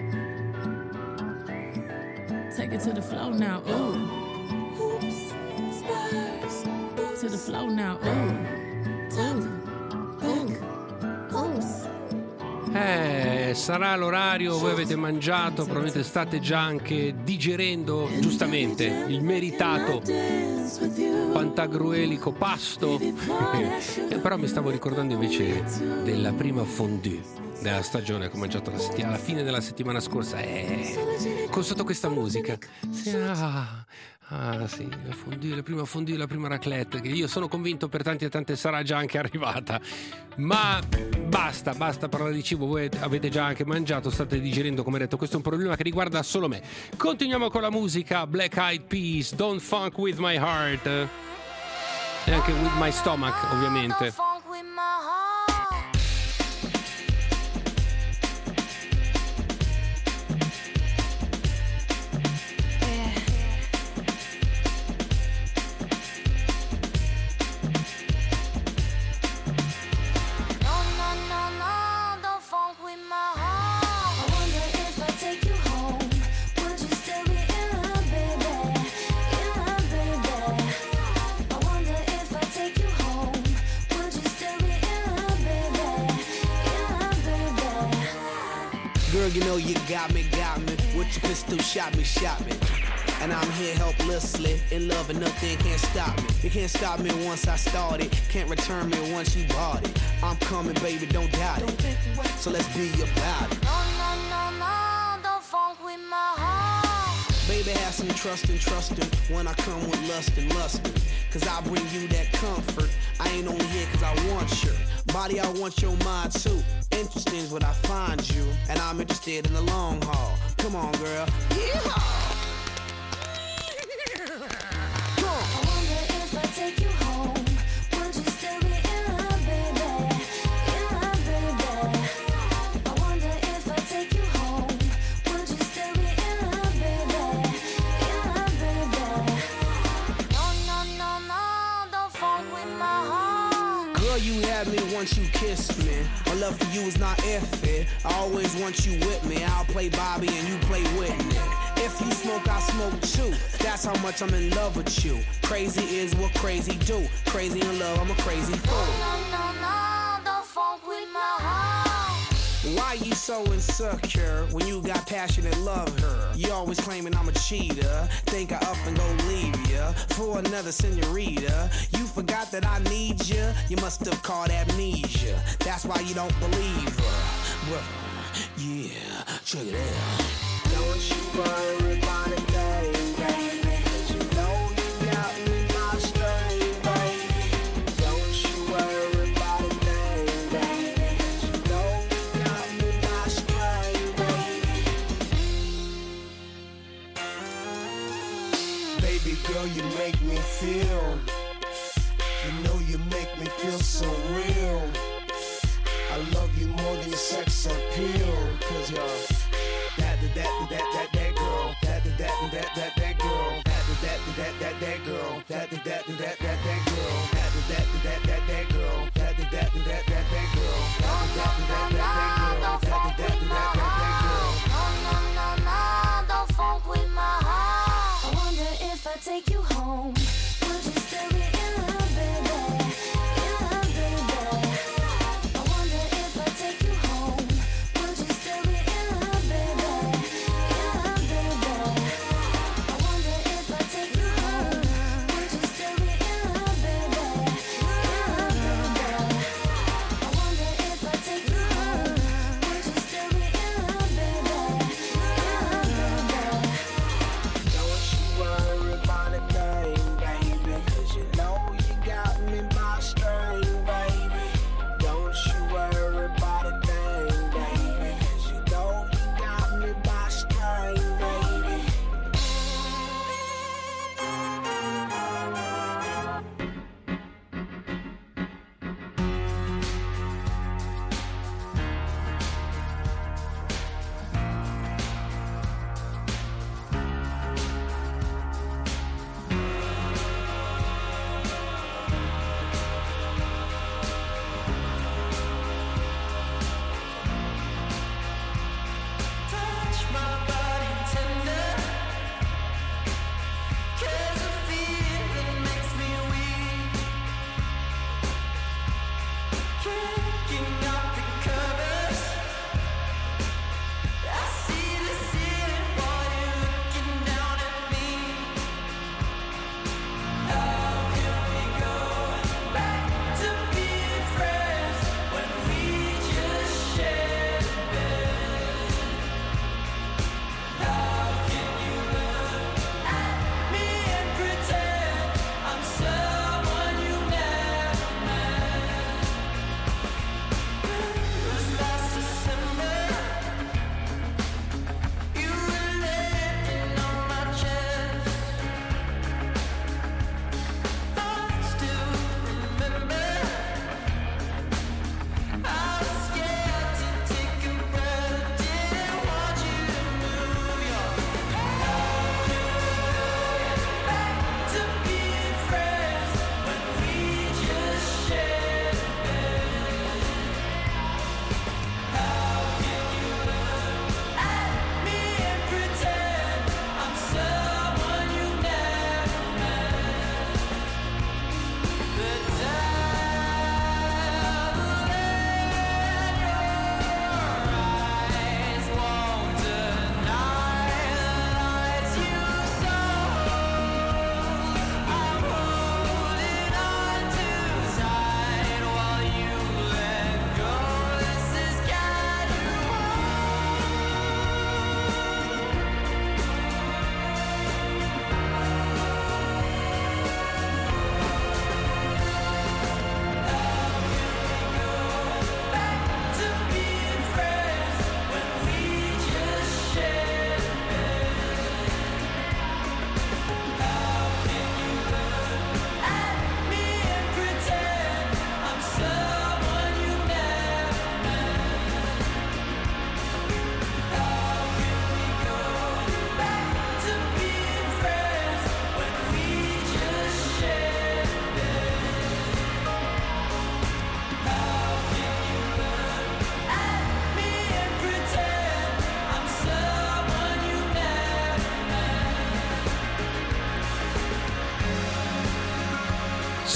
Take it to the floor now. Ooh. Oops, spurs. To the floor now. Ooh. Ooh. Ooh. Oops. Eh, sarà l'orario, voi avete mangiato, probabilmente state già anche digerendo giustamente il meritato pantagruelico pasto. E però mi stavo ricordando invece della prima fondue della stagione che ho mangiato la settimana, alla fine della settimana scorsa, eh, con sotto questa musica. Sì, ah, ah sì, la fondue, la prima fondue, la prima raclette, che io sono convinto per tanti e tante sarà già anche arrivata. Ma basta, basta parlare di cibo, voi avete già anche mangiato, state digerendo, come detto, questo è un problema che riguarda solo me. Continuiamo con la musica, Black Eyed Peas, Don't Funk With My Heart, e anche With My Stomach, ovviamente. Girl, you know you got me, got me. With your pistol, shot me, shot me. And I'm here helplessly, in love and nothing can't stop me. You can't stop me once I started, can't return me once you bought it. I'm coming, baby, don't doubt it. So let's be about it. No, no, no, no, don't funk with my heart. Baby, have some Trustin', trustin', trustin', when I come with lustin', lustin'. Cause I bring you that comfort. I ain't only here cause I want your body, I want your mind too. Interesting is what I find you, and I'm interested in the long haul. Come on, girl. Yeehaw! I wonder if I take you home, would you still be in love, baby? In love, baby. I wonder if I take you home, would you still be in love, baby? In love, baby. No, no, no, no, don't fuck with my heart. Girl, you had me once you kissed me. My love for you is not iffy. I always want you with me. I'll play Bobby and you play Whitney. If you smoke, I smoke too. That's how much I'm in love with you. Crazy is what crazy do. Crazy in love, I'm a crazy fool. No, no, no, don't fuck with my heart. Why you so insecure when you got passionate love her? You always claiming I'm a cheater. Think I up and go leave ya for another senorita. You forgot that I need ya. You must have caught amnesia. That's why you don't believe her. Well, yeah, check it out. Don't you worry about a thing, baby. You know you got me my string, baby. Don't you worry about a thing, baby. You know you got me my string, baby. Baby girl, you make me feel. You know you make me feel so real. I love you more than your sex appeal. Cause you're that, that, that, that, that, that girl. That, that, that, that, that, that girl. That, that, that, that, that girl. That, that, that, that, that, that girl. That, that, that, that, that girl. That, that, that, that, that, that girl. That, that, that, that, that girl. That, that, that, that, that girl. No, no, no, no, don't fuck with my heart. I wonder if I take you home, would you still be in love, baby? In love, baby. I wonder if I take you home, would you still be in love, baby? In love, baby. I wonder if I take you home, would you still be in love, baby? In love, baby.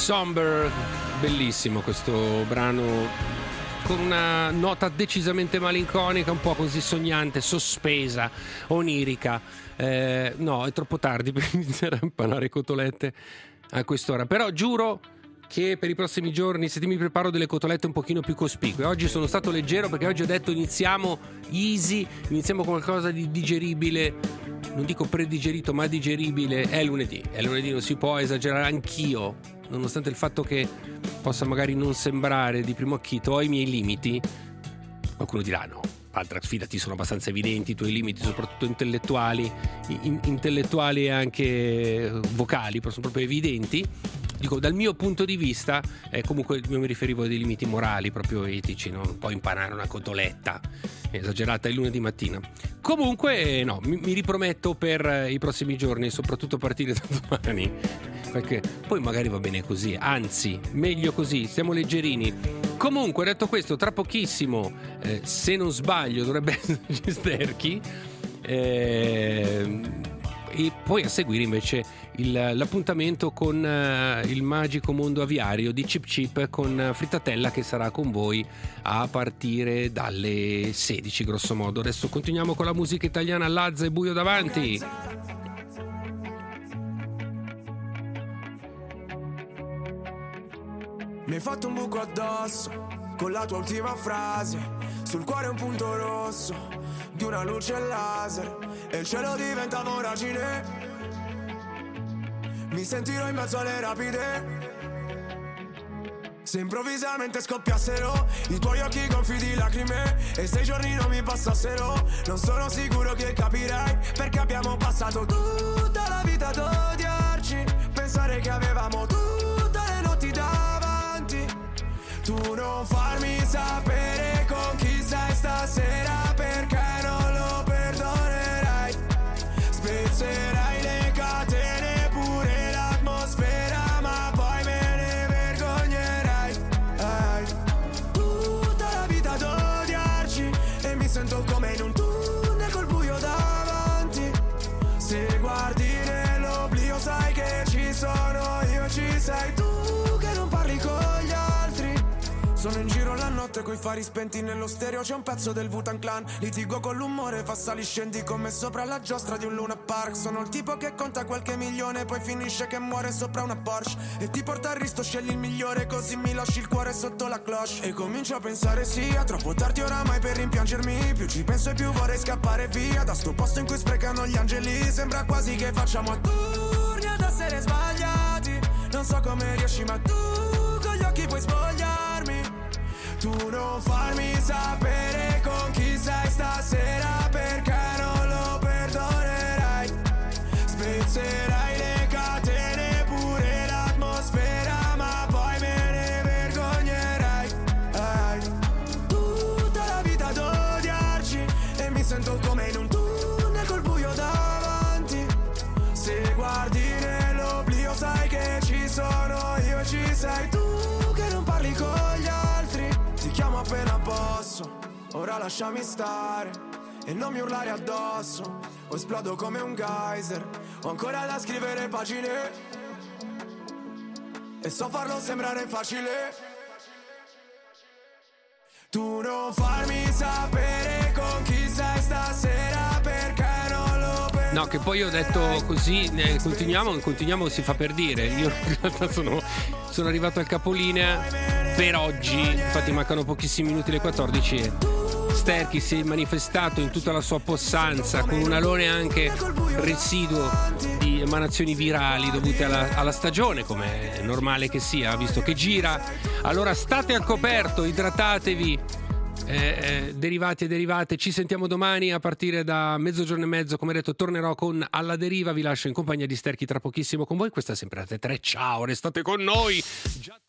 Somber, bellissimo questo brano, con una nota decisamente malinconica, un po' così sognante, sospesa, onirica. Eh, no, è troppo tardi per iniziare a impanare cotolette a quest'ora, però giuro che per i prossimi giorni, se ti mi preparo delle cotolette un pochino più cospicue. Oggi sono stato leggero perché oggi ho detto iniziamo easy, iniziamo con qualcosa di digeribile, non dico predigerito ma digeribile. È lunedì, è lunedì, non si può esagerare. Anch'io, nonostante il fatto che possa magari non sembrare di primo acchito, ho i miei limiti. Qualcuno dirà no, Paltrax, fidati, sono abbastanza evidenti i tuoi limiti, soprattutto intellettuali, in, intellettuali e anche vocali, però sono proprio evidenti. Dico, dal mio punto di vista, eh, comunque io mi riferivo a dei limiti morali, proprio etici, no? Non puoi impanare una cotoletta esagerata il lunedì mattina. Comunque, no, mi, mi riprometto per i prossimi giorni, soprattutto a partire da domani, perché poi magari va bene così, anzi, meglio così, stiamo leggerini. Comunque, detto questo, tra pochissimo, eh, se non sbaglio, dovrebbe esserci Sterchi, eh, e poi a seguire invece il, l'appuntamento con uh, il magico mondo aviario di Chip Chip con Frittatella, che sarà con voi a partire dalle sedici grosso modo. Adesso continuiamo con la musica italiana. Lazza e Buio davanti. Mi hai fatto un buco addosso con la tua ultima frase, sul cuore un punto rosso di una luce laser e il cielo diventa voragine. Mi sentirò in mezzo alle rapide, se improvvisamente scoppiassero i tuoi occhi gonfi di lacrime e se i giorni non mi passassero. Non sono sicuro che capirai perché abbiamo passato tutta la vita ad odiarci, pensare che avevamo tutte le notti davanti. Tu non farmi sapere con chi stai stasera, perché non lo perdonerai. Spezzerai le catene, pure l'atmosfera, ma poi me ne vergognerai. Ai. Tutta la vita ad odiarci e mi sento come in un tunnel col buio davanti. Se guardi nell'oblio sai che ci sono io e ci sei tu, che non parli con gli altri. Sono in giro la notte coi fari spenti, nello stereo c'è un pezzo del Wu-Tang Clan. Litigo con l'umore, fa sali scendi come sopra la giostra di un Luna Park. Sono il tipo che conta qualche milione, poi finisce che muore sopra una Porsche e ti porta al risto, scegli il migliore, così mi lasci il cuore sotto la cloche. E comincio a pensare sia troppo tardi oramai per rimpiangermi. Più ci penso e più vorrei scappare via da sto posto in cui sprecano gli angeli. Sembra quasi che facciamo a turni ad essere sbagliati. Non so come riesci ma tu con gli occhi puoi spogliarmi. Tu non farmi sapere con chi sei stasera, perché non lo perdonerai. Spezzerai le catene, pure l'atmosfera, ma poi me ne vergognerai. Ai. Tutta la vita ad odiarci e mi sento come in un tunnel col buio davanti. Se guardi nell'oblio sai che ci sono io e ci sei tu, che non parli con gli altri. Ti chiamo appena posso, ora lasciami stare e non mi urlare addosso, o esplodo come un geyser. Ho ancora da scrivere pagine e so farlo sembrare facile. Tu non farmi sapere con chi sei stasera, perché non lo perdonerai. No, che poi ho detto così, eh, continuiamo, continuiamo, si fa per dire. Io in realtà sono, sono arrivato al capolinea per oggi, infatti mancano pochissimi minuti alle quattordici e Sterchi si è manifestato in tutta la sua possanza, con un alone anche residuo di emanazioni virali dovute alla, alla stagione, come è normale che sia, visto che gira. Allora state al coperto, idratatevi, eh, eh, derivati e derivate. Ci sentiamo domani a partire da mezzogiorno e mezzo, come detto tornerò con Alla Deriva. Vi lascio in compagnia di Sterchi tra pochissimo con voi. Questa è sempre la T tre, ciao, restate con noi. Già...